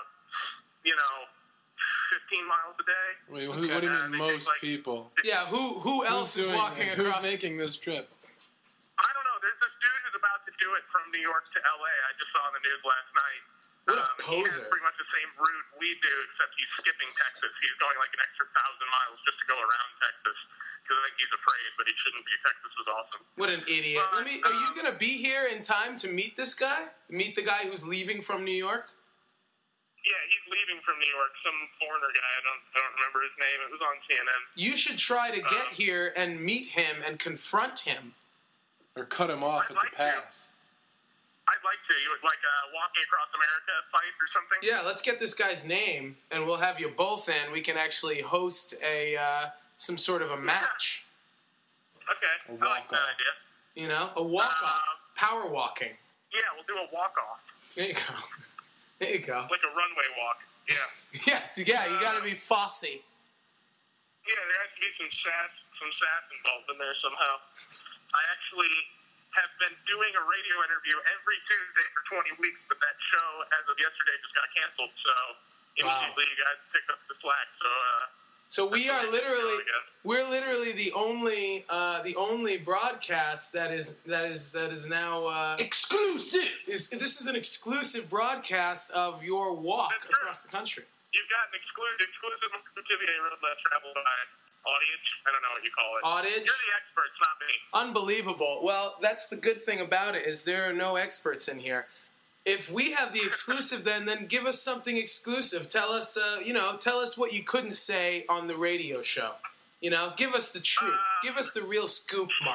15 miles a day. Wait, what do you mean most people? Yeah, who else is walking across? Who's making this trip? I don't know. There's this dude who's about to do it from New York to LA. I just saw on the news last night. What a He has poser. pretty much the same route we do, except he's skipping Texas. He's going like an extra 1,000 miles just to go around Texas because I think he's afraid, but he shouldn't be. Texas was awesome. What an idiot. Are you going to be here in time to meet this guy? Meet the guy who's leaving from New York? Yeah, he's leaving from New York. Some foreigner guy. I don't remember his name. It was on CNN. You should try to get here and meet him and confront him. Or cut him off I'd at like the pass? I'd like to. You would like a walking across America fight or something? Yeah, let's get this guy's name, and we'll have you both in. We can actually host a some sort of a match. Okay, A I like that walk-off. idea. You know, a walk-off, power walking. Yeah, we'll do a walk-off. There you go. There you go. Like a runway walk. Yeah. Yes, yeah, you got to be Fosse. Yeah, there has to be some sass involved in there somehow. I actually have been doing a radio interview every Tuesday for 20 weeks, but that show, as of yesterday, just got canceled. So immediately you guys picked up the slack. So we are literally the only broadcast that is now Exclusive! This is an exclusive broadcast of your walk That's true. across the country. You've got an exclusive activity road less traveled by audience. I don't know what you call it. Audience? You're the experts, not me. Unbelievable. Well, that's the good thing about it is there are no experts in here. If we have the exclusive, then give us something exclusive. Tell us, tell us what you couldn't say on the radio show. You know, give us the truth. Give us the real scoop, Mark.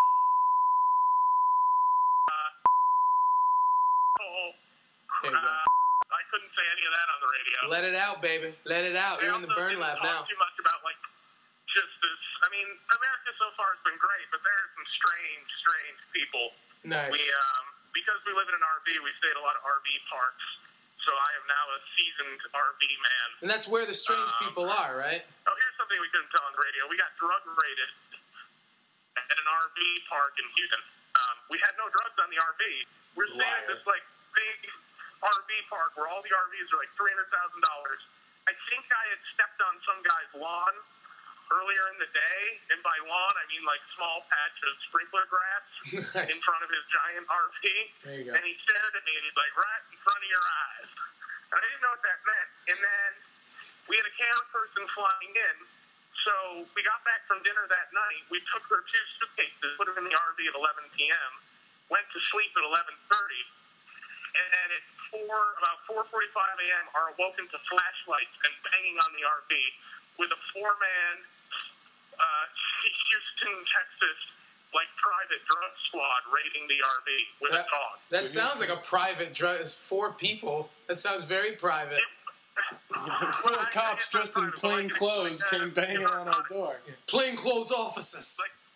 There you go. I couldn't say any of that on the radio. Let it out, baby. Let it out. You're in the burn lab now. Too much about just this. I mean, America so far has been great, but there are some strange people. Nice. Because we live in an RV, we stay at a lot of RV parks. So I am now a seasoned RV man. And that's where the strange people are, right? Oh, here's something we couldn't tell on the radio. We got drug raided at an RV park in Houston. We had no drugs on the RV. We're staying at this big RV park where all the RVs are like $300,000. I think I had stepped on some guy's lawn earlier in the day, and by lawn I mean like small patch of sprinkler grass in front of his giant RV. There you go. And he stared at me and he's like, right in front of your eyes. And I didn't know what that meant. And then we had a camera person flying in. So we got back from dinner that night. We took her 2 suitcases, put them in the RV at 11 p.m., went to sleep at 11:30, and at about 4:45 a.m. are awoken to flashlights and banging on the RV with a 4-man Houston, Texas, private drug squad raiding the RV with a dog. That sounds like a private drug. It's 4 people. That sounds very private. 4 cops dressed in plain clothes came banging on our door. Plain clothes officers.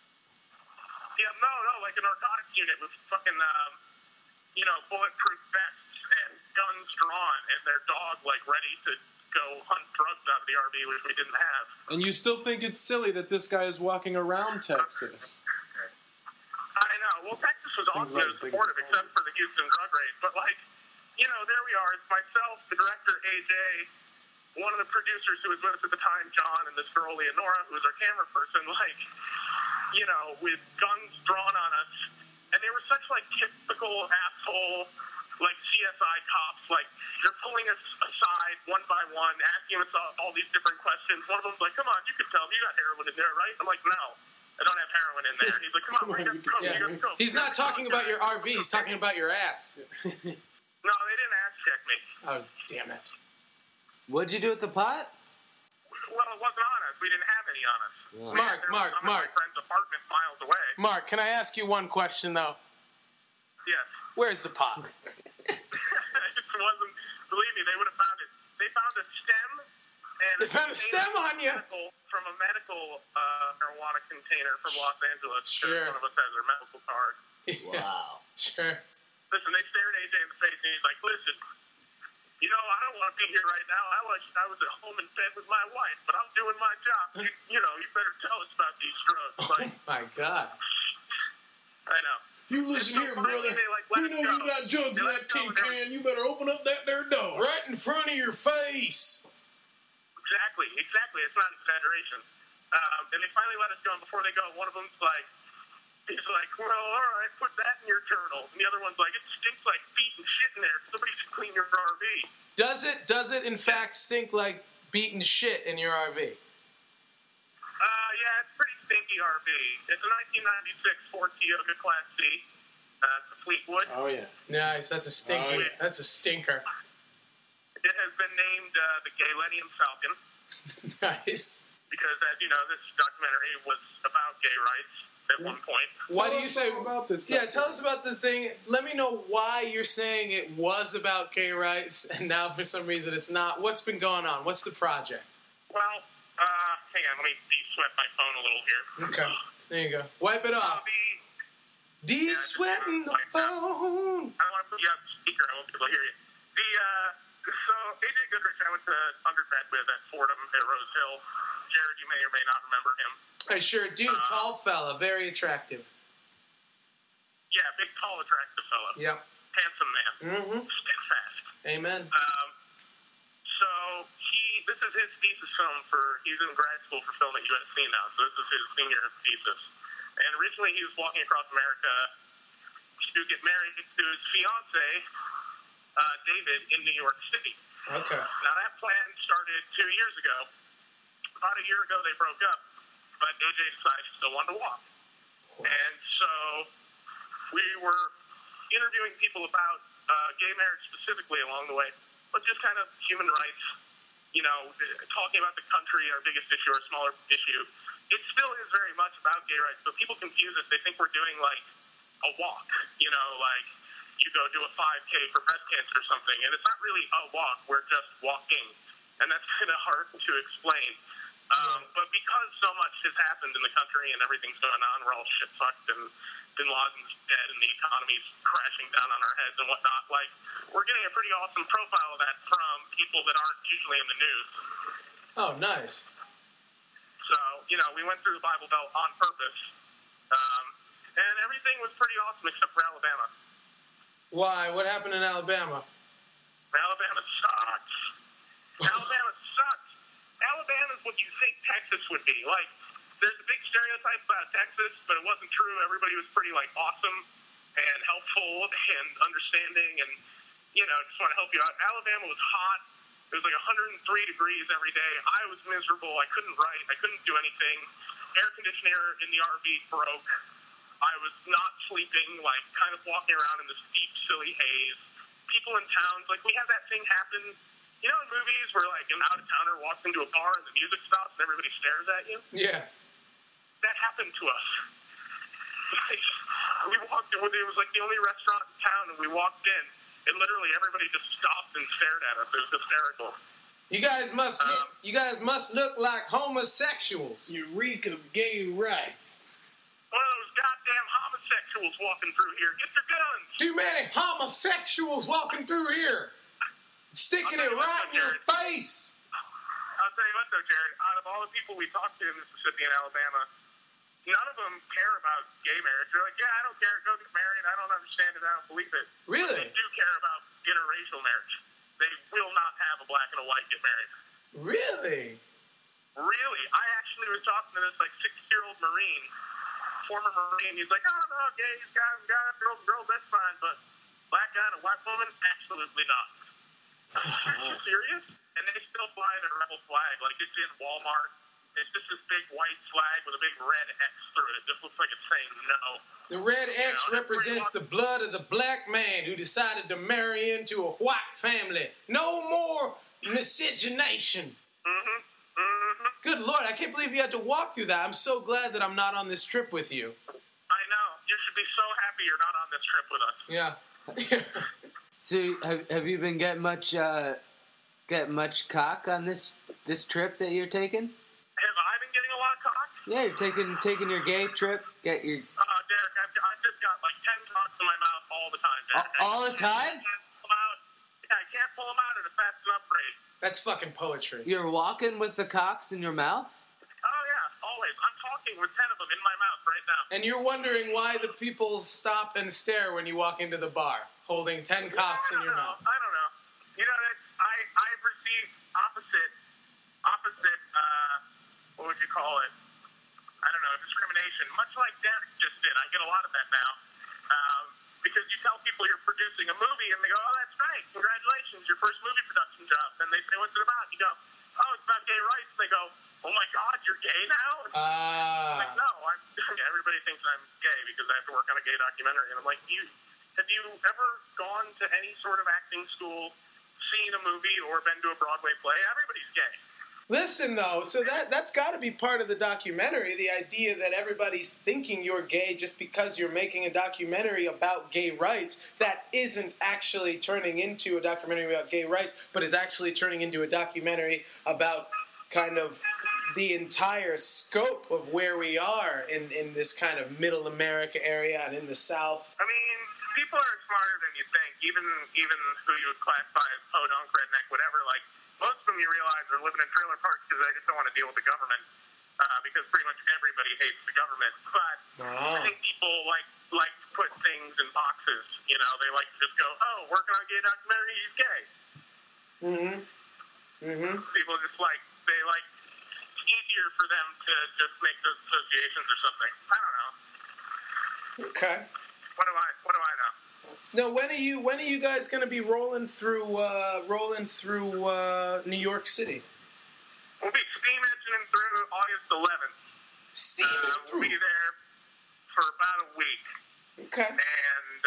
No, like a narcotics unit with fucking, bulletproof vests and guns drawn, and their dog, ready to go hunt drugs out of the RV, which we didn't have. And you still think it's silly that this guy is walking around Texas? I know. Well, Texas was also supportive, except for the Houston drug raid. But, there we are. It's myself, the director, AJ, one of the producers who was with us at the time, John, and this girl, Leonora, who was our camera person, with guns drawn on us. And they were such, typical asshole, CSI cops. They're pulling us aside one by one, asking us all these different questions. One of them's like, come on, you can tell me you got heroin in there, right? I'm like, no, I don't have heroin in there. He's like, come on, you got coke. He's not talking about your RV. He's talking about your ass. No, they didn't ass check me. Oh, damn it. What'd you do with the pot? Well, it wasn't on us. We didn't have any on us. Mark. My friend's apartment miles away. Mark, can I ask you one question, though? Yes. Where's the pot? It wasn't. Believe me, they would have found it. They found a stem. And They found a stem on you. From a medical marijuana container from Los Angeles. Sure. One of us has their medical card. Wow. Sure. Listen, they stared AJ in the face, and he's like, listen, I don't want to be here right now. I was at home in bed with my wife, but I'm doing my job. You better tell us about these drugs. Oh, my God. I know. You listen here, brother. We know you got drugs in that tin can. You better open up that there door. Right in front of your face. Exactly. It's not an exaggeration. And they finally let us go, and before they go, one of them's like, he's like, well, all right, put that in your journal. And the other one's like, it stinks like feet and shit in there. Somebody should clean your RV. Does it in fact stink like beaten shit in your RV? Yeah, it's a pretty stinky RV. It's a 1996 Ford Toyota Class C. It's a Fleetwood. Oh, yeah. Nice. That's a stinker. Oh, yeah. That's a stinker. It has been named the Gaylenium Falcon. Nice. Because, as you know, this documentary was about gay rights at one point. Why do you say about this? Yeah, tell us about the thing. Let me know why you're saying it was about gay rights and now for some reason it's not. What's been going on? What's the project? Well, hang on, let me de-sweat my phone a little here. Okay, there you go. Wipe it off. De-sweating the phone. I don't want to put you on speaker. I won't be able to hear you. So AJ Goodrich, I went to undergrad with at Fordham at Rose Hill. Jared, you may or may not remember him. I sure do. Tall fella, very attractive. Yeah, big, tall, attractive fella. Yep. Handsome man. Mm-hmm. Steadfast. Amen. So this is his thesis film he's in grad school for film at USC now, so this is his senior thesis. And originally he was walking across America to get married to his fiance, David, in New York City. Okay. Now that plan started 2 years ago. About a year ago they broke up, but AJ decided he still wanted to walk. And so we were interviewing people about gay marriage specifically along the way, but just kind of human rights, talking about the country, our biggest issue, our smaller issue. It still is very much about gay rights, but people confuse it. They think we're doing a walk, you go do a 5K for breast cancer or something, and it's not really a walk. We're just walking, and that's kind of hard to explain. But because so much has happened in the country and everything's going on, we're all shit fucked and Bin Laden's dead and the economy's crashing down on our heads and whatnot, we're getting a pretty awesome profile of that from people that aren't usually in the news. Oh, nice. So, we went through the Bible Belt on purpose. And everything was pretty awesome except for Alabama. Why? What happened in Alabama? Alabama sucks. Alabama sucks. Alabama is what you think Texas would be. There's a big stereotype about Texas, but it wasn't true. Everybody was pretty, awesome and helpful and understanding and, just want to help you out. Alabama was hot. It was 103 degrees every day. I was miserable. I couldn't write. I couldn't do anything. Air conditioner in the RV broke. I was not sleeping, kind of walking around in this deep, silly haze. People in towns, we had that thing happen. In movies where, an out-of-towner walks into a bar and the music stops and everybody stares at you? Yeah. That happened to us. We walked in, it was the only restaurant in town, and we walked in, and literally everybody just stopped and stared at us. It was hysterical. You guys must look like homosexuals. You reek of gay rights. One of those goddamn homosexuals walking through here. Get your guns. Too many homosexuals walking through here. Sticking it right in your face. I'll tell you what, though, Jared. Out of all the people we talked to in Mississippi and Alabama, none of them care about gay marriage. They're like, yeah, I don't care. Go get married. I don't understand it. I don't believe it. Really? But they do care about interracial marriage. They will not have a black and a white get married. Really? Really? I actually was talking to this, like, 60-year-old Marine, former Marine. He's like, oh, no, gays, guys, girls, that's fine, but black guy and a white woman, absolutely not. Are you serious? And they still fly their rebel flag. Like, it's in Walmart. It's just this big white flag with a big red X through it. It just looks like it's saying no. The red X represents the blood of the black man who decided to marry into a white family. No more miscegenation. Mm-hmm. Mm-hmm. Good Lord, I can't believe you had to walk through that. I'm so glad that I'm not on this trip with you. I know. You should be so happy you're not on this trip with us. Yeah. So have you been getting much cock on this trip that you're taking? Have I been getting a lot of cock? Yeah, you're taking your gay trip. Get your Derek, I've just got like 10 cocks in my mouth all the time, Derek. all the time. I can't pull them out at a fast enough rate. That's fucking poetry. You're walking with the cocks in your mouth. Oh yeah, always. I'm talking with 10 of them in my mouth right now. And you're wondering why the people stop and stare when you walk into the bar, holding 10 cocks in your mouth. I don't know. You know, I've received opposite, what would you call it? I don't know, discrimination. Much like Derek just did. I get a lot of that now. Because you tell people you're producing a movie and they go, oh, that's great. Congratulations, your first movie production job. Then they say, what's it about? You go, oh, it's about gay rights. And they go, oh my God, you're gay now? I'm like, no, everybody thinks I'm gay because I have to work on a gay documentary. And I'm like, have you ever gone to any sort of acting school, seen a movie, or been to a Broadway play? Everybody's gay. Listen, though, so that's got to be part of the documentary, the idea that everybody's thinking you're gay just because you're making a documentary about gay rights that isn't actually turning into a documentary about gay rights, but is actually turning into a documentary about kind of the entire scope of where we are in this kind of middle America area and in the South. I mean, people are smarter than you think, even who you would classify as podunk, redneck, whatever, like, most of them you realize are living in trailer parks because they just don't want to deal with the government because pretty much everybody hates the government. But I think people like to put things in boxes. You know, they like to just go, oh, working on a gay documentary, he's gay. Mm-hmm. Mm-hmm. People just it's easier for them to just make those associations or something. I don't know. Okay. What do I know? Now, when are you guys going to be rolling through New York City? We'll be steam engineing through August 11th. We'll be there for about a week. Okay. And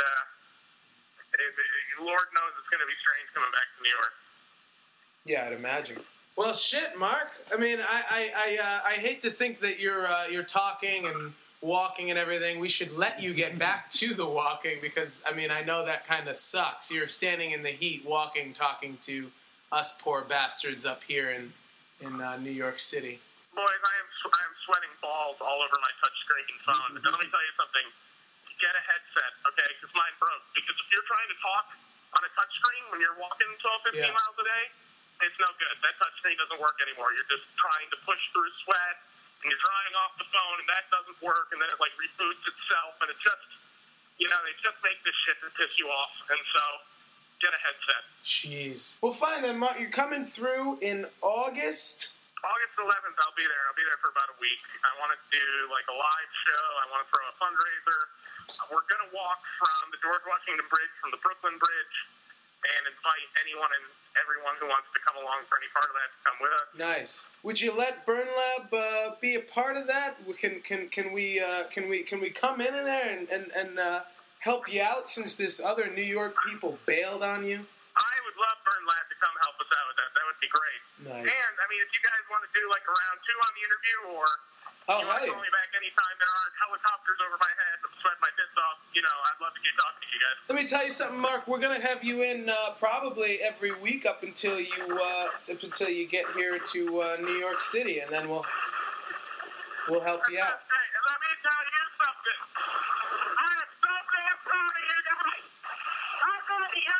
Lord knows it's going to be strange coming back to New York. Yeah, I'd imagine. Well, shit, Mark. I mean, I hate to think that you're talking and walking and everything. We should let you get back to the walking because, I mean, I know that kind of sucks. You're standing in the heat, walking, talking to us poor bastards up here in New York City. Boys, I am sweating balls all over my touchscreen phone. But let me tell you something. Get a headset, okay? Because mine broke. Because if you're trying to talk on a touchscreen when you're walking 12, 15 miles a day, it's no good. That touchscreen doesn't work anymore. You're just trying to push through sweat. And you're drying off the phone, and that doesn't work, and then it, reboots itself, and it just, they just make this shit to piss you off, and so, get a headset. Jeez. Well, fine then, Mark. You're coming through in August? August 11th, I'll be there. I'll be there for about a week. I want to do, a live show. I want to throw a fundraiser. We're going to walk from the George Washington Bridge, from the Brooklyn Bridge, and invite anyone and everyone who wants to come along for any part of that to come with us. Nice. Would you let Burn Lab be a part of that? Can we come in there and help you out since this other New York people bailed on you? I would love Burn Lab to come help us out with that. That would be great. Nice. And I mean, if you guys want to do a round 2 on the interview, or you want to call me back anytime there aren't helicopters over my head, I'm sweating my tits off. I'd love to keep talking to you guys. Let me tell you something, Mark. We're gonna have you in probably every week up until you get here to New York City, and then we'll help you out. Hey, let me tell you something. I am so damn proud of you guys. I'm gonna be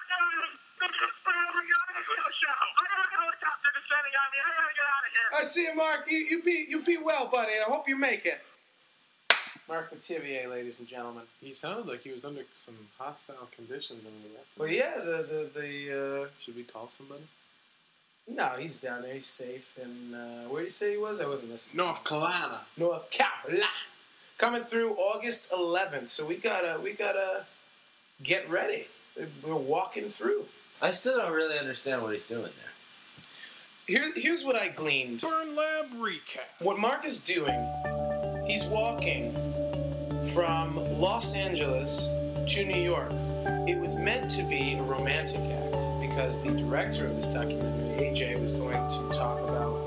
show. I got a helicopter descending on me. I gotta get out of here. I see you, Mark. You be well, buddy. I hope you make it. Mark Mativier, ladies and gentlemen. He sounded like he was under some hostile conditions when we left. Well, yeah, the Should we call somebody? no, he's down there. He's safe. And where did he say he was? I wasn't listening. North Carolina. North Carolina. Coming through August 11th. So we gotta get ready. We're walking through. I still don't really understand what he's doing there. Here's what I gleaned. Burn Lab recap. What Mark is doing, he's walking from Los Angeles to New York. It was meant to be a romantic act because the director of this documentary, AJ, was going to talk about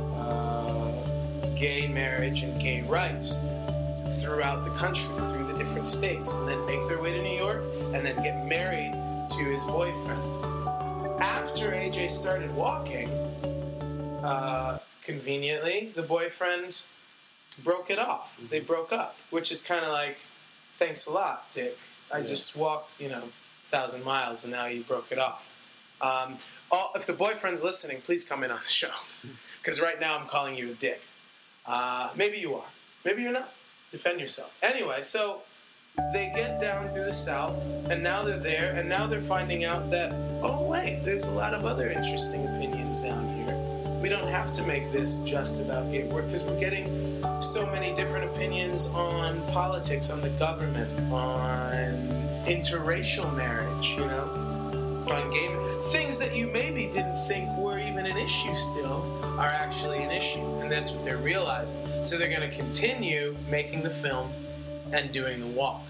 gay marriage and gay rights throughout the country, through the different states, and then make their way to New York and then get married to his boyfriend. After AJ started walking, conveniently, the boyfriend broke it off. They broke up, which is kind of like, thanks a lot, Dick. I just walked, 1,000 miles, and now you broke it off. If the boyfriend's listening, please come in on the show, because right now I'm calling you a dick. Maybe you are. Maybe you're not. Defend yourself. Anyway, so they get down through the South, and now they're there, and now they're finding out that, oh wait, there's a lot of other interesting opinions down here. We don't have to make this just about gay work, because we're getting so many different opinions on politics, on the government, on interracial marriage, on gay things that you maybe didn't think were even an issue still are actually an issue, and that's what they're realizing. So they're going to continue making the film and doing the walk.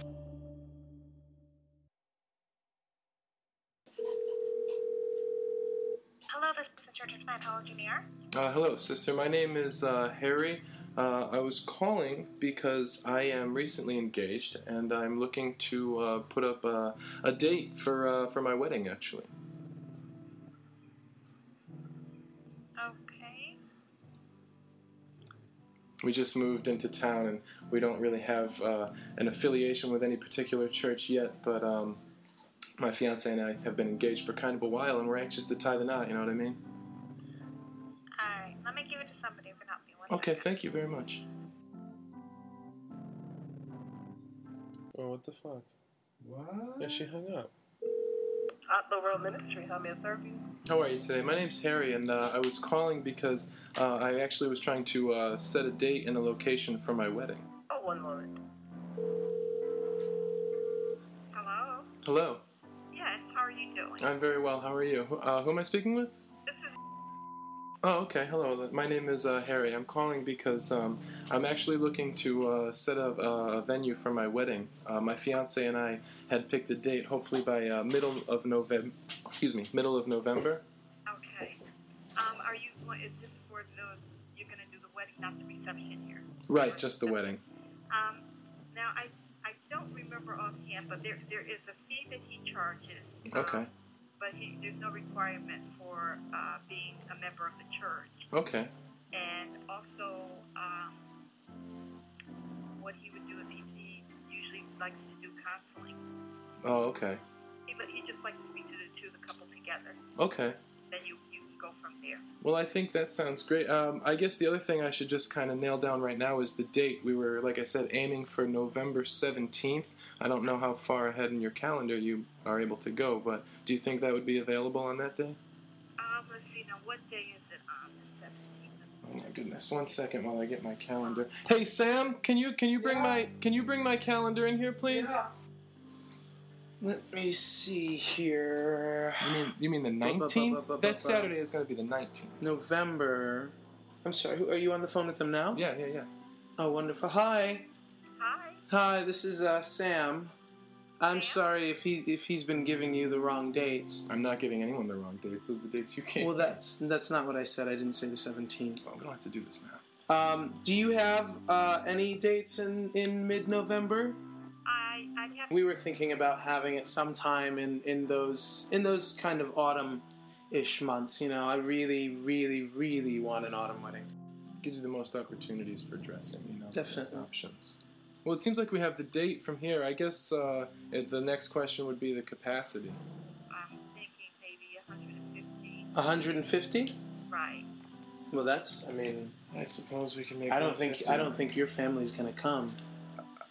Hello, this is Church of Scientology, New York. Hello, sister. My name is Harry. I was calling because I am recently engaged, and I'm looking to put up a date for my wedding, actually. Okay. We just moved into town, and we don't really have an affiliation with any particular church yet, but my fiance and I have been engaged for kind of a while, and we're anxious to tie the knot, you know what I mean? Alright, let me give it to somebody who can help me. Okay, thank you very much. Oh, what the fuck? What? Yeah, she hung up. The World Ministry, how may I serve you? How are you today? My name's Harry, and I was calling because I actually was trying to set a date and a location for my wedding. Oh, one moment. Hello? Hello. Yes, how are you doing? I'm very well. How are you? Who am I speaking with? This is... Oh, okay. Hello. My name is Harry. I'm calling because I'm actually looking to set up a venue for my wedding. My fiance and I had picked a date, hopefully by middle of November. Okay. Are you... Is this for the... You're going to do the wedding, not the reception here? Right, just the wedding. Now, I don't remember offhand, but there is a fee that he charges. Okay. But there's no requirement for being a member of the church. Okay. And also, what he would do is he usually likes to do counseling. Oh, okay. But he just likes to speak to the couple together. Okay. Then you go from there. Well, I think that sounds great. I guess the other thing I should just kind of nail down right now is the date. We were, like I said, aiming for November 17th. I don't know how far ahead in your calendar you are able to go, but do you think that would be available on that day? Let's see, now what day is it on the 17th? Oh my goodness! 1 second while I get my calendar. Hey Sam, can you bring my calendar in here, please? Yeah. Let me see here. You mean the 19th? That Saturday is going to be the 19th. November. I'm sorry. Are you on the phone with him now? Yeah. Oh, wonderful. Hi. Hi. This is Sam. I'm sorry if he's been giving you the wrong dates. I'm not giving anyone the wrong dates. Those are the dates you gave. Well, that's not what I said. I didn't say the 17th. Oh, we don't have to do this now. Do you have any dates in mid-November? We were thinking about having it sometime in those kind of autumn-ish months. I really, really, really want an autumn wedding. It gives you the most opportunities for dressing. Definitely. The options. Well, it seems like we have the date from here. I guess the next question would be the capacity. I'm thinking maybe 150. 150? Right. Well, I suppose we can make. I don't think your family's gonna come.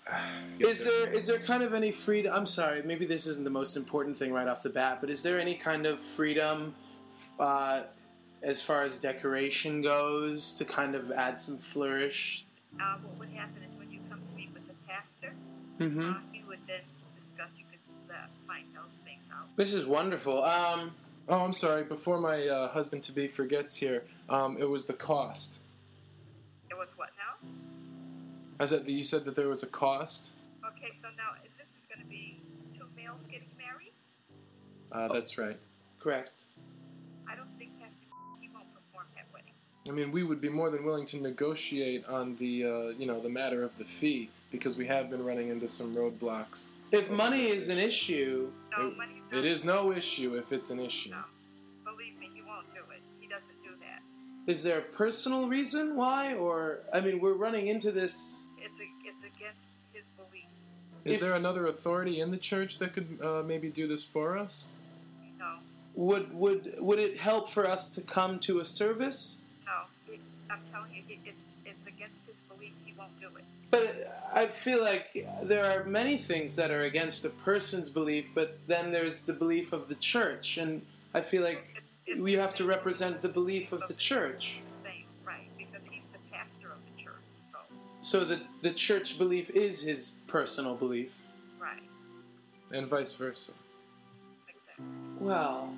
Is there kind of any freedom? I'm sorry, maybe this isn't the most important thing right off the bat, but is there any kind of freedom as far as decoration goes to kind of add some flourish? What would happen is when you come to meet with the pastor, he would then discuss, you could find those things out. This is wonderful. Oh, I'm sorry. Before my husband-to-be forgets here, it was the cost. It was what now? You said that there was a cost? Okay, so now this is going to be 2 males getting married? That's right. Correct. I don't think he won't perform that wedding. I mean, we would be more than willing to negotiate on the, the matter of the fee, because we have been running into some roadblocks. If money is an issue... No, money it is no issue if it's an issue. No. Believe me, he won't do it. He doesn't do that. Is there a personal reason why? Or, I mean, we're running into this... It's against his belief. Is there another authority in the church that could maybe do this for us? No. Would it help for us to come to a service? No. I'm telling you, it's against his belief. He won't do it. But I feel like there are many things that are against a person's belief, but then there's the belief of the church, and I feel like we have to represent the belief of the church. Same, right, because he's the pastor of the church. So the church belief is his personal belief. Right. And vice versa. Exactly. Well,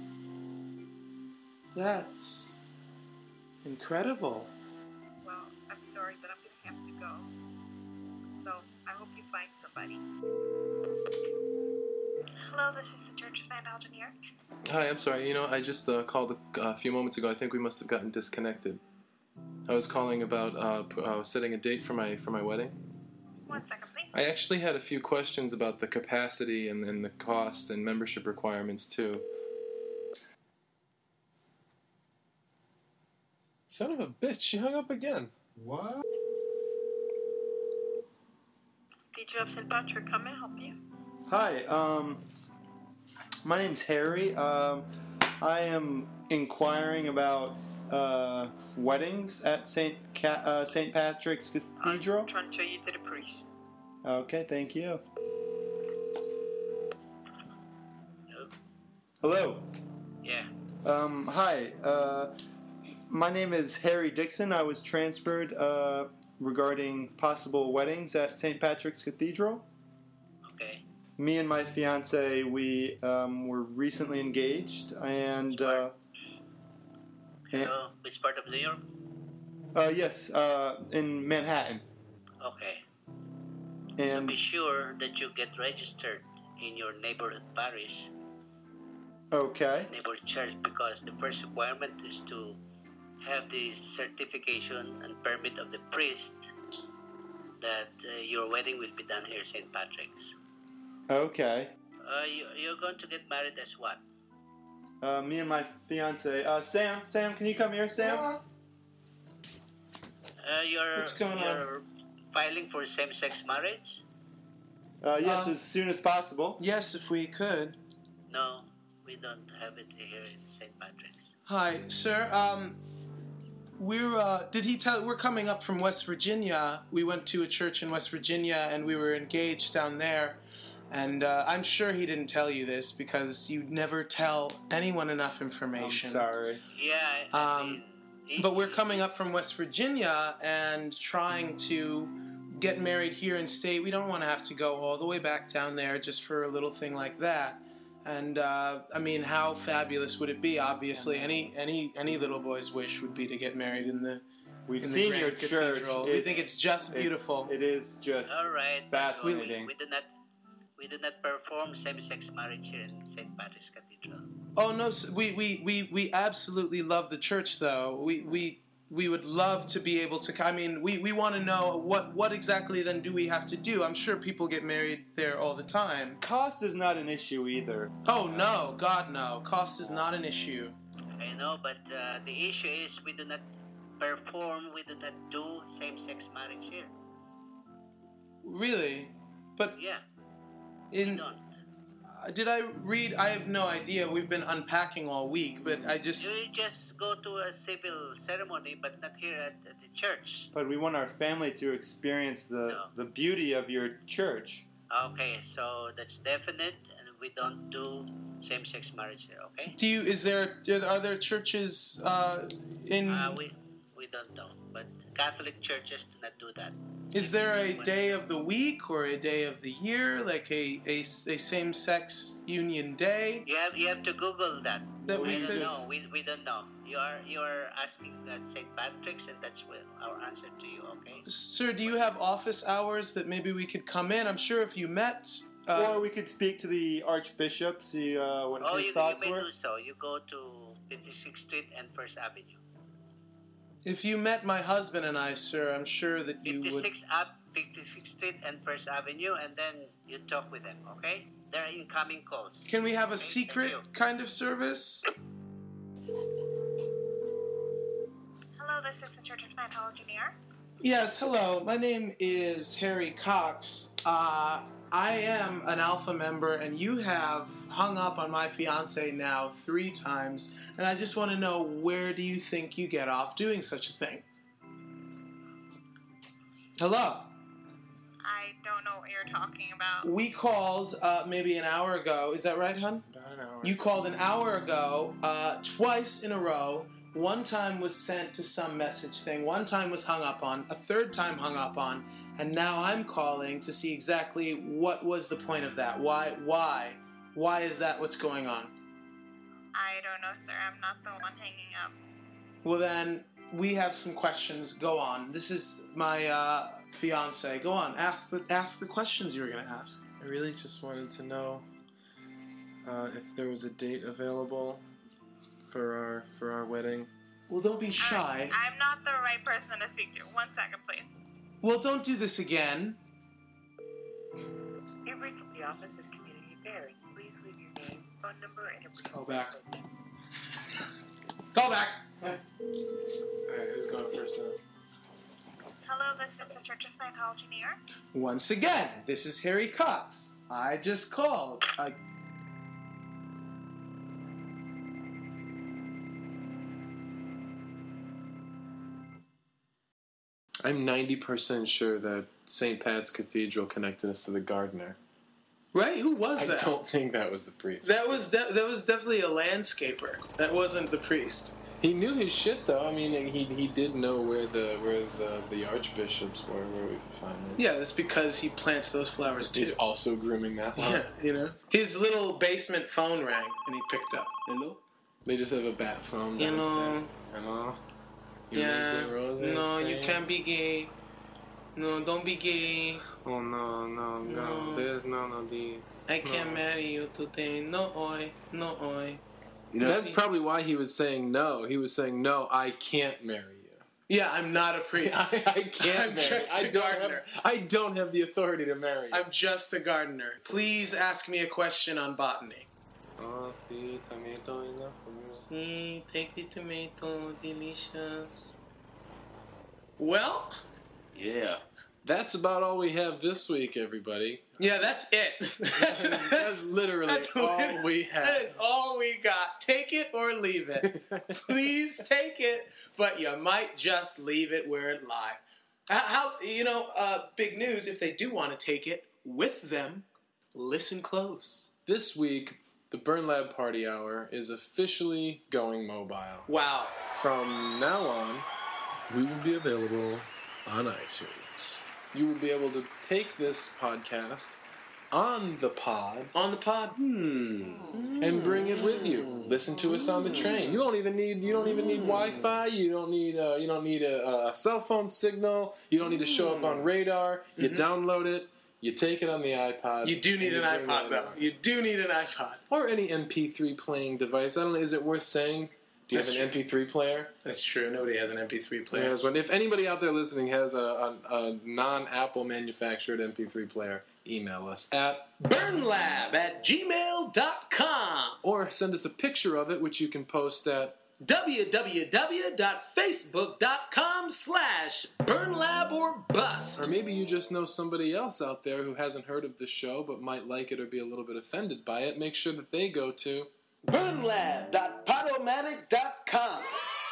that's incredible. Well, I'm sorry, but I'm going to have to go. So I hope you find somebody. Hello, this is the Church of St. Algenier. Hi, I'm sorry. I just called a few moments ago. I think we must have gotten disconnected. I was calling about setting a date for my wedding. 1 second, please. I actually had a few questions about the capacity and the cost and membership requirements, too. Son of a bitch, she hung up again. What? Teacher of St. Patrick, how may I help you? Hi, my name's Harry. I am inquiring about weddings at St. Patrick's Cathedral. I'm trying to show you to the priest. Okay, thank you. Hello. Yeah. Hi. My name is Harry Dixon. I was transferred regarding possible weddings at St. Patrick's Cathedral. Okay. Me and my fiance, we were recently engaged, and So, which part of New York? yes, in Manhattan. Okay. And Be sure that you get registered in your neighborhood parish, okay, neighborhood church, because the first requirement is to have the certification and permit of the priest that your wedding will be done here at St. Patrick's. okay. You're going to get married as what? Me and my fiance, Sam, can you come here, Sam? What's going on? You're filing for same-sex marriage? Yes, as soon as possible. Yes, if we could. No, we don't have it here in St. Patrick's. Hi, sir. We're coming up from West Virginia. We went to a church in West Virginia and we were engaged down there. And I'm sure he didn't tell you this because you never tell anyone enough information. I'm sorry. Yeah, But we're coming up from West Virginia and trying to get married here in state. We don't want to have to go all the way back down there just for a little thing like that. And I mean, how fabulous would it be? Obviously, any little boy's wish would be to get married in the. We've in the seen Grand your church. Cathedral. We think it's just beautiful. It is just all right. fascinating. We do not perform same-sex marriage here in St. Patrick's Cathedral. Oh no, we absolutely love the church though. We would love to be able to. I mean, we want to know what exactly then do we have to do? I'm sure people get married there all the time. Cost is not an issue either. Oh no, God no, cost is not an issue. I know, but the issue is we do not do same-sex marriage here. Really, but Yeah, in. we don't. Did I read? I have no idea. We've been unpacking all week, but I just. You just go to a civil ceremony, but not here at the church. But we want our family to experience the beauty of your church. Okay, so that's definite, and we don't do same-sex marriage here. Okay? Are there churches in? We don't know, but Catholic churches do not do that. Is there a day of the week or a day of the year, like a same-sex union day? You have to Google that. We don't know. We don't know. You are asking St. Patrick's, and that's our answer to you. Okay. Sir, do you have office hours that maybe we could come in? I'm sure if you met. Or we could speak to the Archbishop, see what his thoughts were. You may do so. You go to 56th Street and First Avenue. If you met my husband and I, sir, I'm sure that you would... 56th Street and First Avenue, and then you talk with them, okay? There are incoming calls. Can we have a secret kind of service? Hello, this is the Church of Scientology, New York. Yes, hello. My name is Harry Cox. I am an Alpha member, and you have hung up on my fiancé now 3 times, and I just want to know, where do you think you get off doing such a thing? Hello? I don't know what you're talking about. We called maybe an hour ago. Is that right, hon? About an hour. You called an hour ago, twice in a row. One time was sent to some message thing. One time was hung up on. A third time hung up on. And now I'm calling to see exactly what was the point of that. Why? Why is that what's going on? I don't know, sir. I'm not the one hanging up. Well, then, we have some questions. Go on. This is my fiance. Go on. Ask the questions you were going to ask. I really just wanted to know if there was a date available for our wedding. Well, don't be shy. I'm not the right person to speak to. 1 second, please. Well, don't do this again. You've reached the office of Community Affairs. Please leave your name, phone number, and a brief Call back. Call back. Alright, who's going first now? Hello, this is the Church of Scientology, New York. Once again, this is Harry Cox. I just called. I'm 90% sure that St. Pat's Cathedral connected us to the gardener. Right? Who was that? I don't think that was the priest. That was definitely a landscaper. That wasn't the priest. He knew his shit, though. I mean, he did know where the archbishops were, where we could find them. Yeah, that's because he plants those flowers too. He's also grooming that one. Yeah, you know. His little basement phone rang, and he picked up. Hello? They just have a bat phone downstairs. Hello? Yeah. No, you can't be gay. No, don't be gay. Oh, no. There's none of these. I can't marry you today. No, oi. No, oi. You know, that's probably why he was saying no. He was saying, no, I can't marry you. Yeah, I'm not a priest. I can't I'm marry. just a gardener. I don't have the authority to marry you. I'm just a gardener. Please ask me a question on botany. Oh, see, tomato enough for me. See, take the tomato, delicious. Well, yeah. That's about all we have this week, everybody. Yeah, that's it. That's literally all we have. That is all we got. Take it or leave it. Please take it, but you might just leave it where it lies. Big news, if they do want to take it with them, listen close. This week, the Burn Lab Party Hour is officially going mobile. Wow. From now on, we will be available on iTunes. You will be able to take this podcast on the pod. On the pod? And bring it with you. Listen to us on the train. You don't even need Wi-Fi. You don't need a cell phone signal. You don't need to show up on radar. You download it. You take it on the iPod. You do need an iPod, though. You do need an iPod. Or any MP3 playing device. I don't know, is it worth saying? Do you have an MP3 player? That's true. Nobody has an MP3 player. If anybody out there listening has a non-Apple manufactured MP3 player, email us at burnlab@gmail.com. Or send us a picture of it, which you can post at www.facebook.com/burnlaborbust. Or maybe you just know somebody else out there who hasn't heard of the show but might like it or be a little bit offended by it. Make sure that they go to Burnlab.podomatic.com.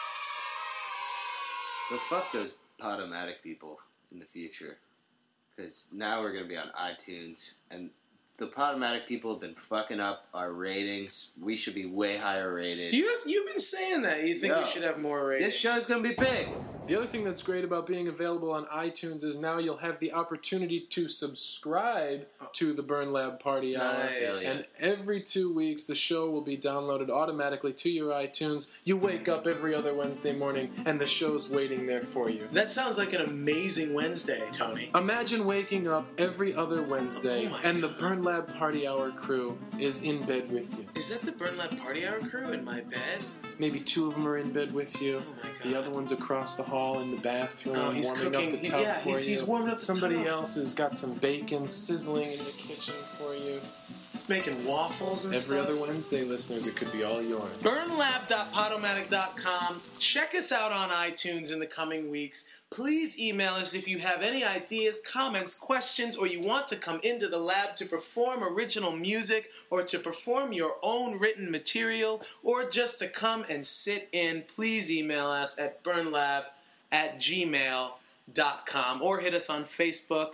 But fuck those Podomatic people in the future. Because now we're going to be on iTunes. And the Podomatic people have been fucking up our ratings. We should be way higher rated. You've been saying that. You think we should have more ratings. This show's going to be big. The other thing that's great about being available on iTunes is now you'll have the opportunity to subscribe to the Burn Lab Party Hour. Nice. And every 2 weeks, the show will be downloaded automatically to your iTunes. You wake up every other Wednesday morning, and the show's waiting there for you. That sounds like an amazing Wednesday, Tony. Imagine waking up every other Wednesday, and the Burn Lab Party Hour crew is in bed with you. Is that the Burn Lab Party Hour crew in my bed? Maybe 2 of them are in bed with you. Oh my God. The other one's across the hall in the bathroom, he's warming cooking. up the tub for you. He's warming up the Somebody tub. else has got some bacon sizzling in the kitchen for you. It's making waffles and stuff. Every other Wednesday, listeners, it could be all yours. Burnlab.podomatic.com. Check us out on iTunes in the coming weeks. Please email us if you have any ideas, comments, questions, or you want to come into the lab to perform original music or to perform your own written material or just to come and sit in. Please email us at burnlab@gmail.com or hit us on Facebook,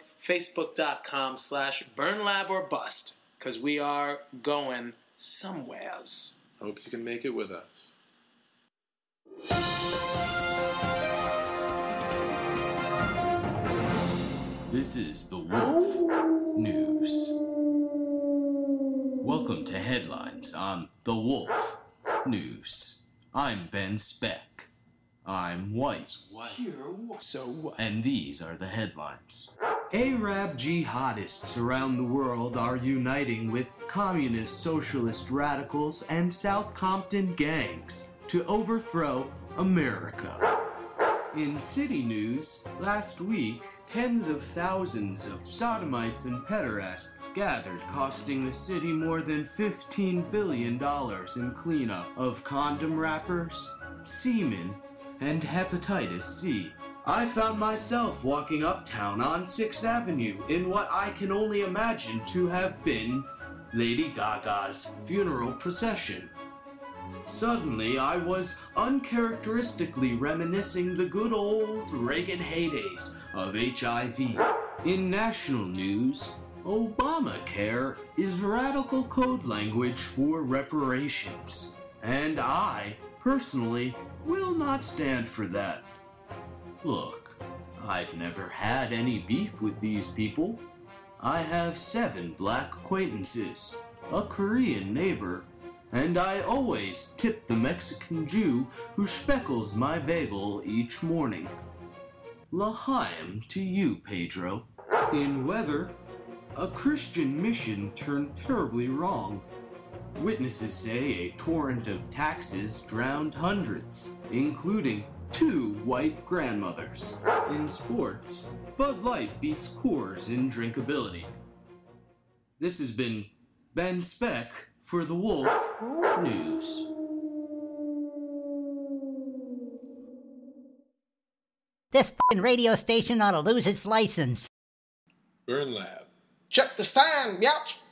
facebook.com/burnlaborbust, because we are going somewheres. Hope you can make it with us. This is The Wolf News. Welcome to Headlines on The Wolf News. I'm Ben Speck. I'm white. So what? And these are the headlines. Arab jihadists around the world are uniting with communist socialist radicals and South Compton gangs to overthrow America. In city news, last week, tens of thousands of sodomites and pederasts gathered, costing the city more than $15 billion in cleanup of condom wrappers, semen, and hepatitis C. I found myself walking uptown on 6th Avenue in what I can only imagine to have been Lady Gaga's funeral procession. Suddenly, I was uncharacteristically reminiscing the good old Reagan heydays of HIV. In national news, Obamacare is radical code language for reparations, and I, personally, will not stand for that. Look, I've never had any beef with these people. I have 7 black acquaintances, a Korean neighbor, and I always tip the Mexican Jew who speckles my bagel each morning. L'chaim to you, Pedro. In weather, a Christian mission turned terribly wrong. Witnesses say a torrent of taxes drowned hundreds, including 2 white grandmothers. In sports, Bud Light beats Coors in drinkability. This has been Ben Speck for The Wolf News. This f***ing radio station ought to lose its license. Burn Lab. Check the sign, biatch.